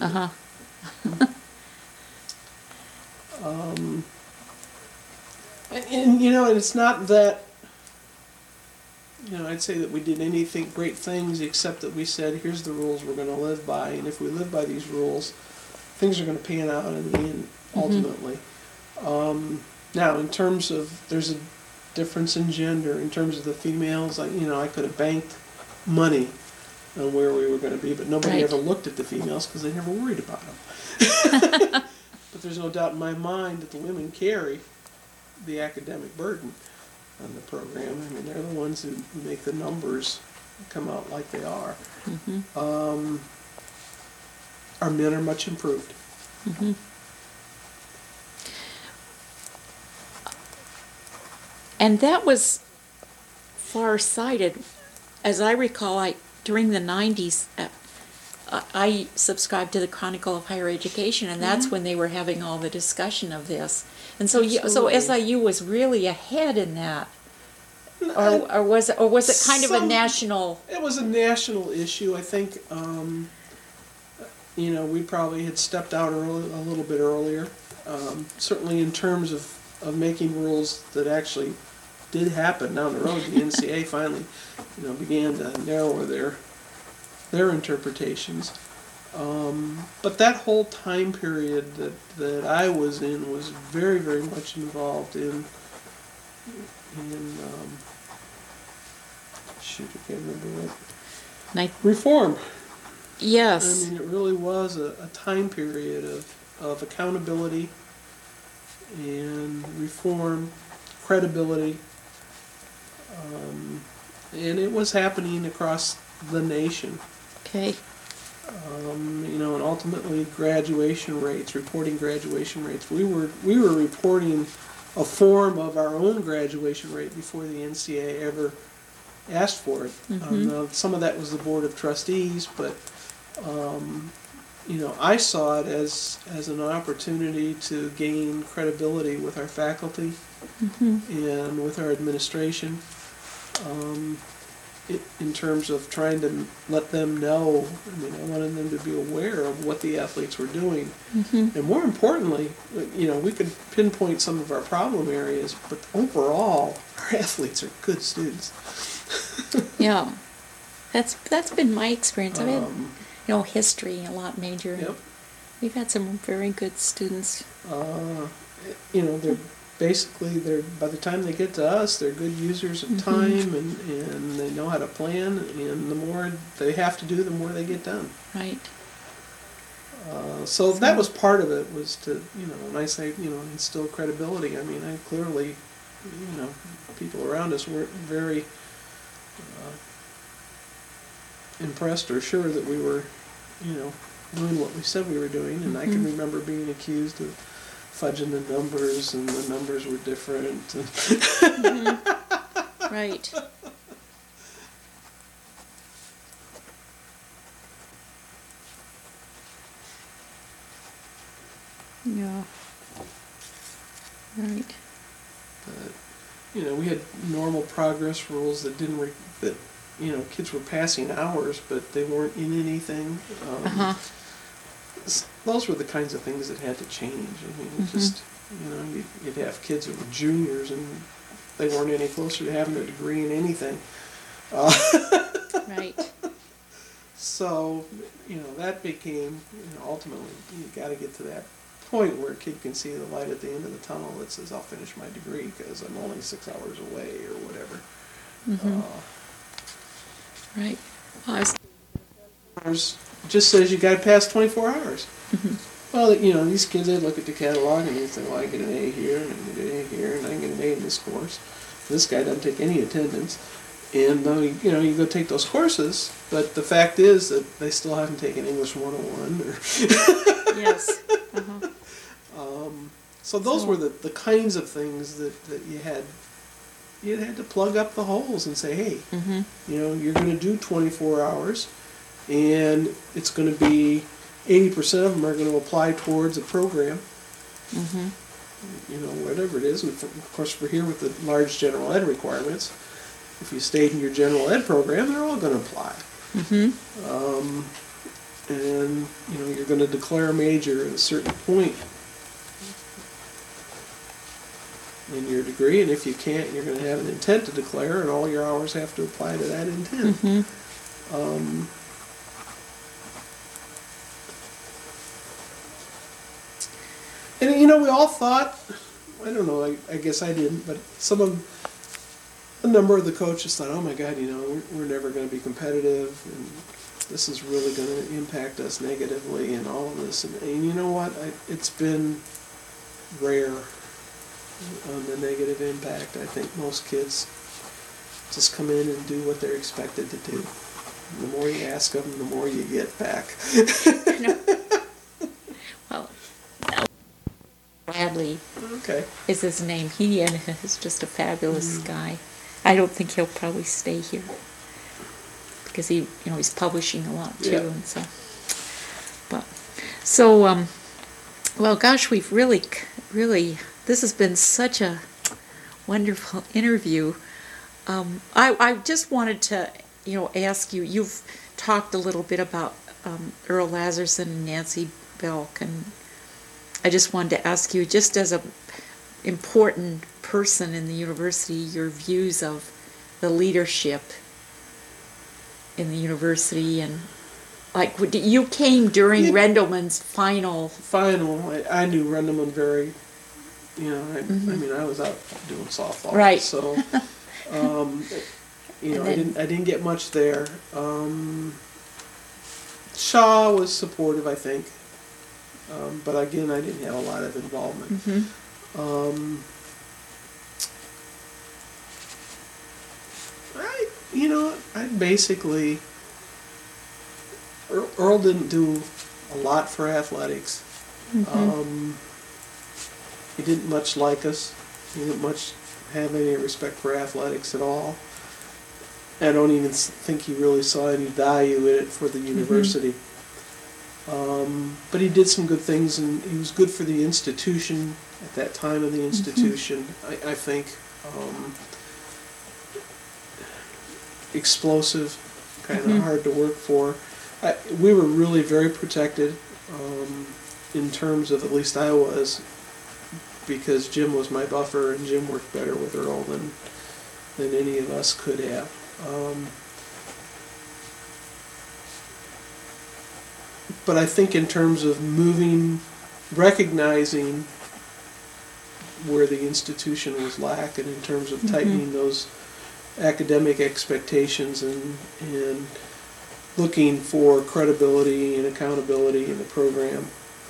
And it's not that I'd say that we did anything great things except that we said, here's the rules we're going to live by, and if we live by these rules, things are going to pan out in the end, ultimately. Now, in terms of, there's a difference in gender. In terms of the females, I could have banked money on where we were going to be, but nobody ever looked at the females because they never worried about them. But there's no doubt in my mind that the women carry the academic burden on the program. I mean, they're the ones who make the numbers come out like they are. Our men are much improved. And that was far-sighted. As I recall, during the 90s, I subscribed to the Chronicle of Higher Education, and that's when they were having all the discussion of this. And so, so SIU was really ahead in that, or was it kind of a national? It was a national issue. I think we probably had stepped out a little bit earlier. Certainly, in terms of making rules that actually did happen down the road, the NCAA finally, began to narrow their interpretations. But that whole time period that I was in was very, very much involved in shoot, I can't remember what. Reform. Yes. I mean, it really was a time period of accountability and reform, credibility, and it was happening across the nation. Okay. And ultimately graduation rates, reporting graduation rates. We were reporting a form of our own graduation rate before the NCAA ever asked for it. Some of that was the Board of Trustees, but I saw it as an opportunity to gain credibility with our faculty and with our administration. In terms of trying to let them know, I wanted them to be aware of what the athletes were doing. And more importantly, we could pinpoint some of our problem areas, but overall, our athletes are good students. Yeah, that's been my experience. I've had, history a lot major. Yep. We've had some very good students. They're by the time they get to us, they're good users of time, and they know how to plan, and the more they have to do, the more they get done. Right. So that was part of it, was to, when I say, instill credibility, I clearly, people around us weren't very impressed or sure that we were, doing what we said we were doing, and I can remember being accused of fudging the numbers, and the numbers were different. Right. Yeah. Right. But, we had normal progress rules that didn't kids were passing hours, but they weren't in anything. Those were the kinds of things that had to change. Just, you'd have kids that were juniors and they weren't any closer to having a degree in anything. Right. So, that became, ultimately, you got to get to that point where a kid can see the light at the end of the tunnel that says, I'll finish my degree because I'm only 6 hours away or whatever. Right. Just says you got to pass 24 hours. Well, these kids, they look at the catalog and they say, well, I get an A here, and I get an A here, and I get an A in this course. This guy doesn't take any attendance. And, you go take those courses, but the fact is that they still haven't taken English 101. Yes. So those were the kinds of things that you had to plug up the holes and say, hey, you're going to do 24 hours, and it's going to be 80% of them are going to apply towards a program, whatever it is. And of course, we're here with the large general ed requirements. If you stayed in your general ed program, they're all going to apply. And, you're going to declare a major at a certain point. in your degree, and if you can't, you're going to have an intent to declare, and all your hours have to apply to that intent. And you know, we all thought, I don't know, I guess I didn't, but a number of the coaches thought, oh my God, you know, we're never going to be competitive, and this is really going to impact us negatively, and all of this. And you know what? It's been rare on the negative impact. I think most kids just come in and do what they're expected to do. And the more you ask them, the more you get back. Well, Bradley Okay. is his name. He is just a fabulous guy. I don't think he'll probably stay here because he's publishing a lot too, Yeah. and so. Well, gosh, we've really, this has been such a wonderful interview. I just wanted to, ask you. You've talked a little bit about Earl Lazarson and Nancy Belk, and I just wanted to ask you, just as a important person in the university, your views of the leadership in the university, and like you came during Rendleman's final. I knew Rendleman very, I mean, I was out doing softball, right? So, I didn't get much there. Shaw was supportive, I think, but again, I didn't have a lot of involvement. I basically, Earl didn't do a lot for athletics. He didn't much like us. He didn't much have any respect for athletics at all. I don't even think he really saw any value in it for the university. But he did some good things, and he was good for the institution at that time of the institution, I think. Explosive, kind of hard to work for. We were really very protected in terms of, at least I was, because Jim was my buffer, and Jim worked better with Earl than any of us could have. But I think in terms of recognizing where the institution was lacking, in terms of tightening those academic expectations and looking for credibility and accountability in the program,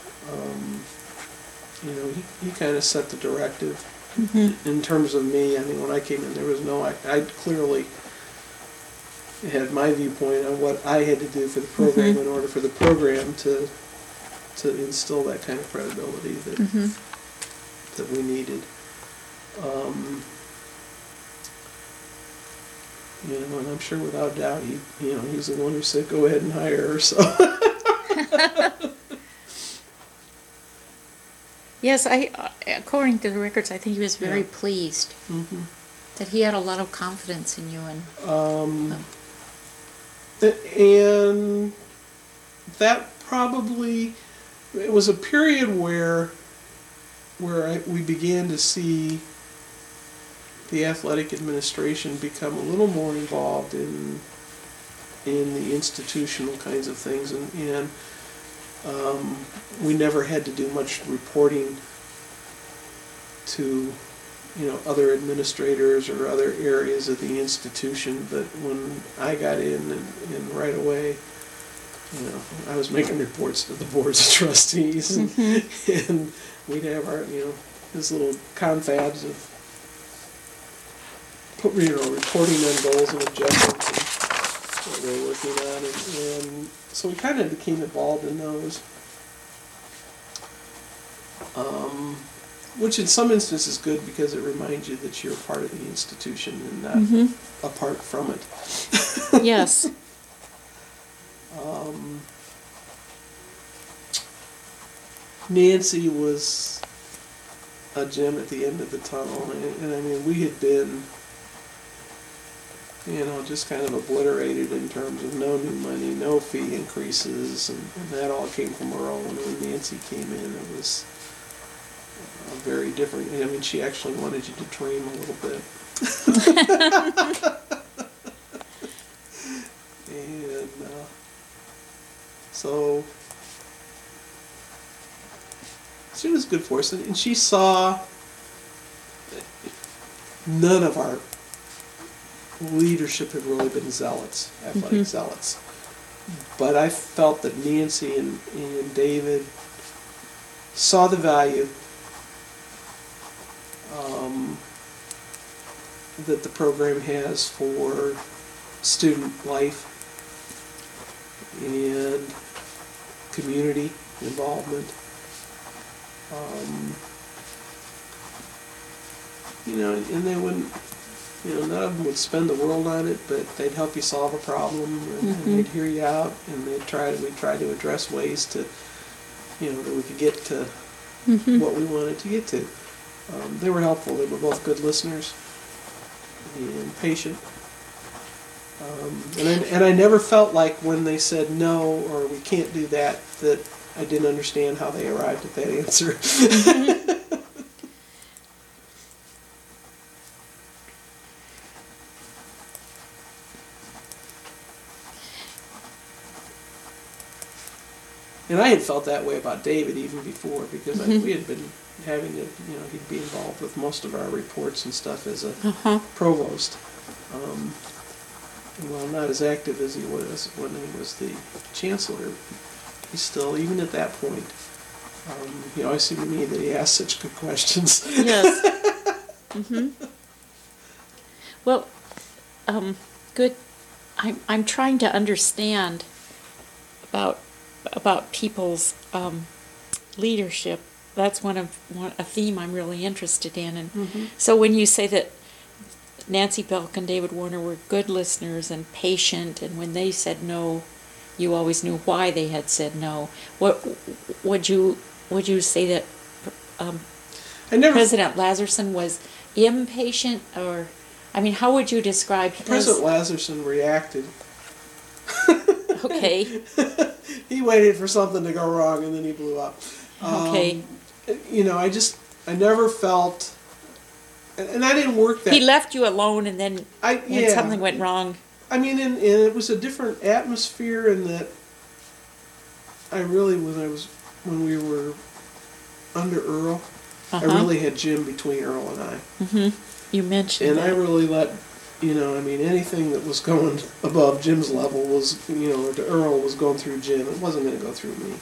he kind of set the directive. In terms of me, I mean, when I came in, there was I clearly had my viewpoint on what I had to do for the program in order for the program to instill that kind of credibility that we needed. And I'm sure without doubt he's the one who said go ahead and hire her. So. Yes, according to the records, I think he was very pleased that he had a lot of confidence in you. And that probably, it was a period where we began to see the athletic administration become a little more involved in the institutional kinds of things, and we never had to do much reporting to other administrators or other areas of the institution. But when I got in and right away, I was making reports to the boards of trustees, and we'd have our this little confabs of reporting on goals and objectives and what we're working on, and so we kind of became involved in those, which in some instances is good because it reminds you that you're part of the institution and not apart from it. Yes. Nancy was a gem at the end of the tunnel, and I mean, we had been just kind of obliterated in terms of no new money, no fee increases, and that all came from Earl. And when Nancy came in, it was very different. I mean, she actually wanted you to dream a little bit. And so she was good for us, and she saw none of our leadership had really been zealots, athletic zealots. But I felt that Nancy and David saw the value that the program has for student life and community involvement. And they wouldn't, none of them would spend the world on it, but they'd help you solve a problem, and they'd hear you out, and we'd try to address ways to, that we could get to what we wanted to get to. They were helpful. They were both good listeners and patient. And I never felt like when they said no or we can't do that I didn't understand how they arrived at that answer. And I had felt that way about David even before, because we had been having to, he'd be involved with most of our reports and stuff as a provost. Well, not as active as he was when he was the chancellor. He's still, even at that point, he always seemed to me that he asked such good questions. Yes. Well, good. I'm trying to understand about people's leadership. That's a theme I'm really interested in. And so when you say that Nancy Belk and David Warner were good listeners and patient, and when they said no, you always knew why they had said no. What would you say that President Lazarson was impatient, or how would you describe his? President Lazarson reacted. Okay. He waited for something to go wrong, and then he blew up. Okay. I never felt, and I didn't work that. He left you alone, and then when something went wrong. And it was a different atmosphere in that I really, when we were under Earl, I really had Jim between Earl and I. You mentioned and that. I really let, anything that was going above Jim's level was, or to Earl was going through Jim. It wasn't going to go through me.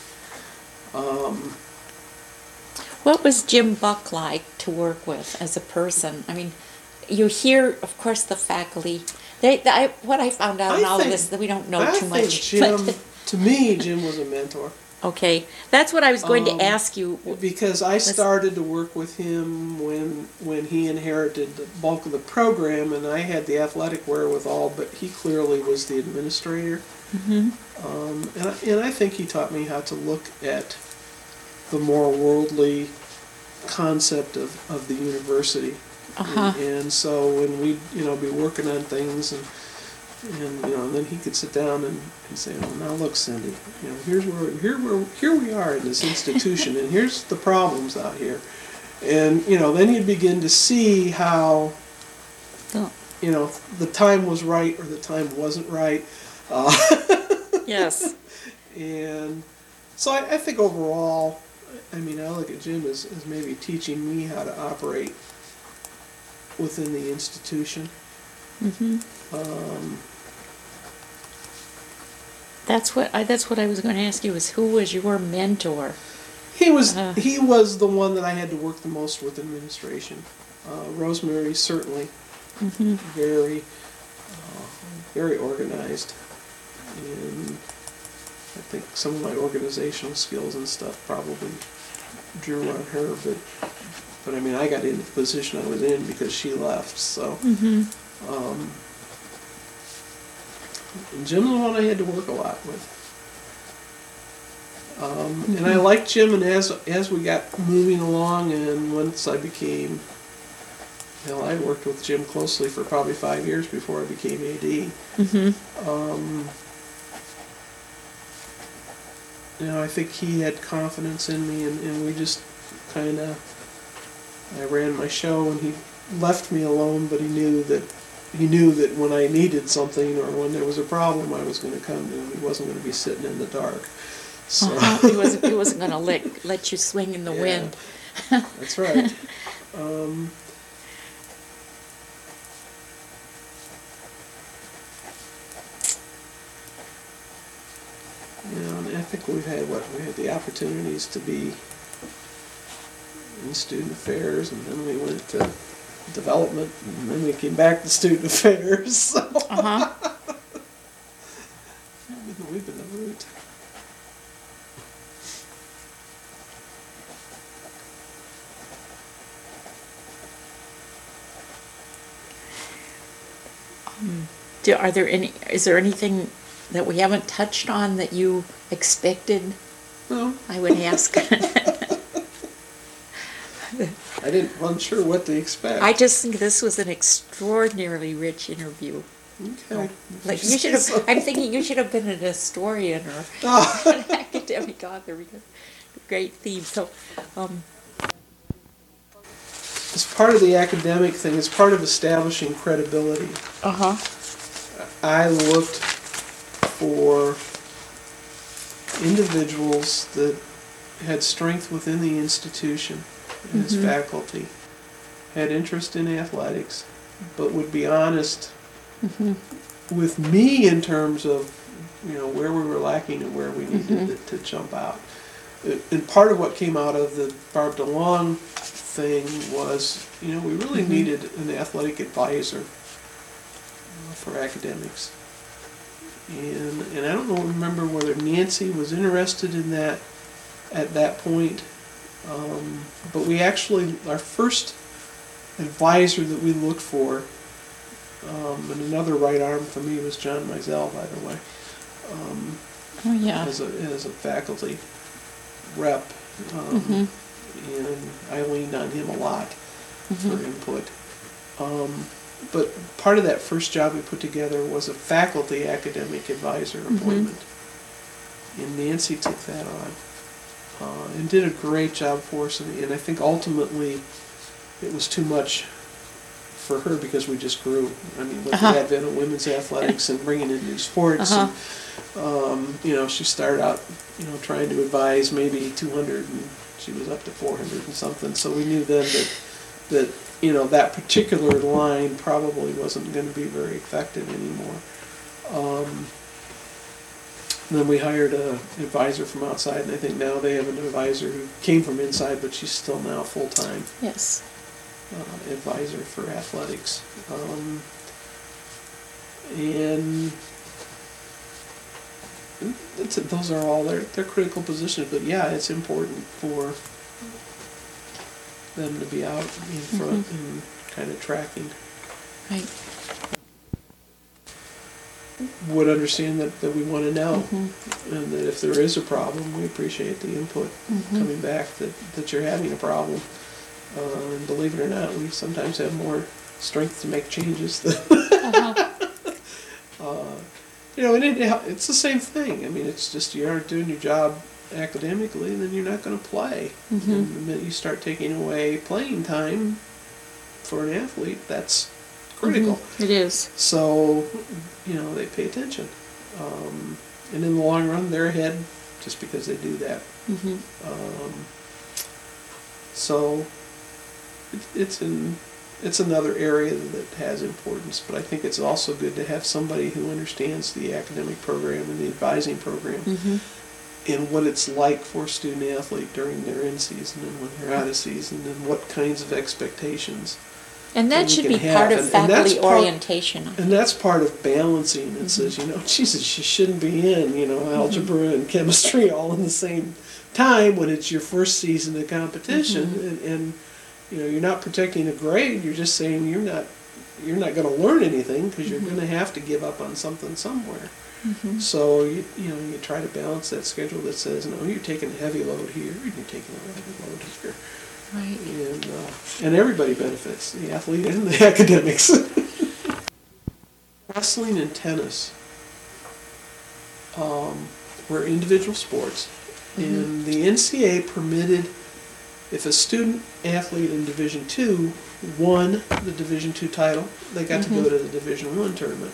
What was Jim Buck like to work with as a person? You hear, of course, the faculty. What I found out in all of this, that we don't know too much. To me, Jim was a mentor. Okay, that's what I was going to ask you. Because I started to work with him when he inherited the bulk of the program, and I had the athletic wherewithal, but he clearly was the administrator. And I think he taught me how to look at the more worldly concept of the university. And so when we'd be working on things, and then he could sit down and say, "Oh, now look, Cindy, here we are in this institution, and here's the problems out here." And then you'd begin to see how the time was right or the time wasn't right. Yes. And so I think overall, I look at Jim as maybe teaching me how to operate within the institution. That's what I was going to ask you, is who was your mentor? He was the one that I had to work the most with in administration. Rosemary, certainly, very organized, and I think some of my organizational skills and stuff probably drew on her, but I got into the position I was in because she left, so. And Jim's the one I had to work a lot with. And I liked Jim, and as we got moving along, and once I became, I worked with Jim closely for probably 5 years before I became AD. I think he had confidence in me, and we just kind of I ran my show, and he left me alone, but he knew that when I needed something or when there was a problem, I was going to come to him. He wasn't going to be sitting in the dark. So He wasn't going to let you swing in the Yeah. wind. That's right. And I think we had the opportunities to be in student affairs, and then we went to development, and then we came back to student affairs. So we've been the route. Is there anything that we haven't touched on that you expected No, I would ask? wasn't sure what to expect. I just think this was an extraordinarily rich interview. Okay. Like you should have. I'm thinking you should have been an historian or an academic author because great theme. So, As part of the academic thing, as part of establishing credibility, I looked for individuals that had strength within the institution as faculty, had interest in athletics, but would be honest with me in terms of where we were lacking and where we needed to jump out. And part of what came out of the Barb DeLong thing was, we really needed an athletic advisor for academics. And I don't remember whether Nancy was interested in that at that point, but we actually, our first advisor that we looked for, and another right arm for me was John Mizell, by the way, as a faculty rep, and I leaned on him a lot for input. But part of that first job we put together was a faculty academic advisor appointment. And Nancy took that on and did a great job for us. And I think ultimately it was too much for her because we just grew. I mean, with the advent of women's athletics and bringing in new sports. And, she started out, trying to advise maybe 200, and she was up to 400 and something. So we knew then that that particular line probably wasn't going to be very effective anymore. Then we hired an advisor from outside, and I think now they have an advisor who came from inside, but she's still now full-time advisor for athletics. And those are all they're critical positions, but yeah, it's important for them to be out in front and kind of tracking. Right. Would understand that we want to know, and that if there is a problem, we appreciate the input coming back that you're having a problem. And believe it or not, we sometimes have more strength to make changes than and it's the same thing. I mean, it's just you aren't doing your job academically, then you're not going to play. And the minute you start taking away playing time for an athlete, that's critical. It is. So, they pay attention. And in the long run, they're ahead just because they do that. So, it's another area that has importance, but I think it's also good to have somebody who understands the academic program and the advising program and what it's like for a student athlete during their in-season and when they're out of season and what kinds of expectations. And that should be part of faculty orientation. And that's part of balancing. It says, Jesus, you shouldn't be in, algebra and chemistry all in the same time when it's your first season of competition. And you're not protecting a grade. You're just saying you're not going to learn anything because you're going to have to give up on something somewhere. So you try to balance that schedule that says, no, you're taking a heavy load here and you're taking a heavy load here. Right. And everybody benefits, the athlete and the academics. Wrestling and tennis were individual sports, and the NCAA permitted if a student athlete in Division II won the Division II title, they got to go to the Division I tournament.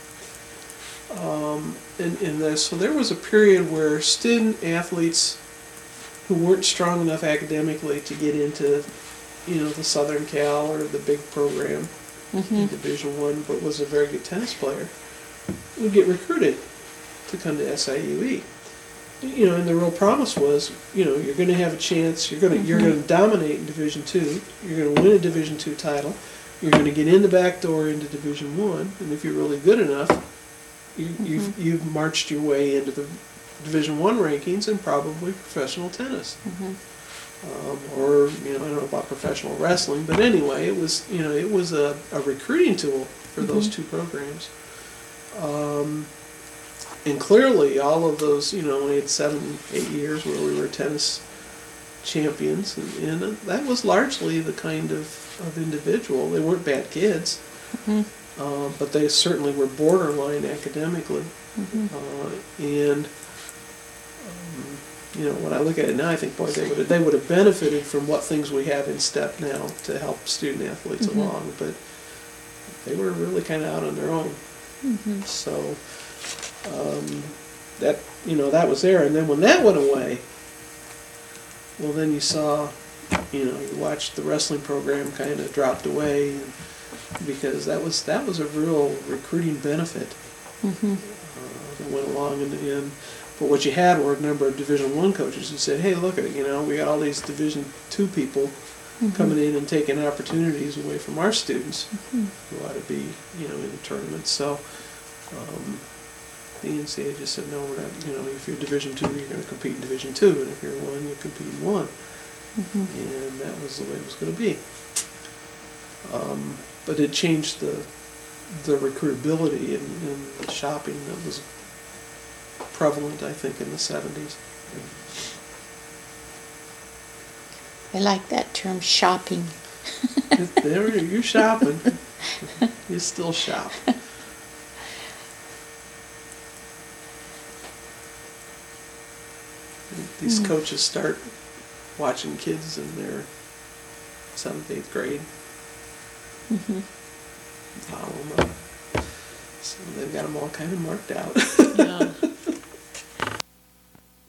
So there was a period where student athletes who weren't strong enough academically to get into, the Southern Cal or the big program in Division I, but was a very good tennis player, would get recruited to come to SIUE. And the real promise was, you're going to have a chance. You're going to dominate in Division II. You're going to win a Division II title. You're going to get in the back door into Division I, and if you're really good enough, you've marched your way into the Division I rankings and probably professional tennis. Or I don't know about professional wrestling, but anyway, it was a recruiting tool for those two programs. And clearly, all of those, we had 7-8 years where we were tennis champions, and that was largely the kind of individual. They weren't bad kids, but they certainly were borderline academically. When I look at it now, I think, boy, they would have benefited from what things we have in STEP now to help student athletes along, but they were really kind of out on their own. So that was there, and then when that went away, well, then you saw, you watched the wrestling program kind of dropped away, because that was a real recruiting benefit that went along, but what you had were a number of Division I coaches who said, hey, look at it, we got all these Division II people coming in and taking opportunities away from our students who ought to be, in the tournament. So the NCAA just said, no, we're not, if you're Division II, you're going to compete in Division II, and if you're I, you compete in I. And that was the way it was going to be. But it changed the recruitability and the shopping that was prevalent, I think, in the 70s. I like that term, shopping. There, you're shopping. You still shop. These coaches start watching kids in their 7th, 8th grade. Follow them up. So they've got them all kind of marked out.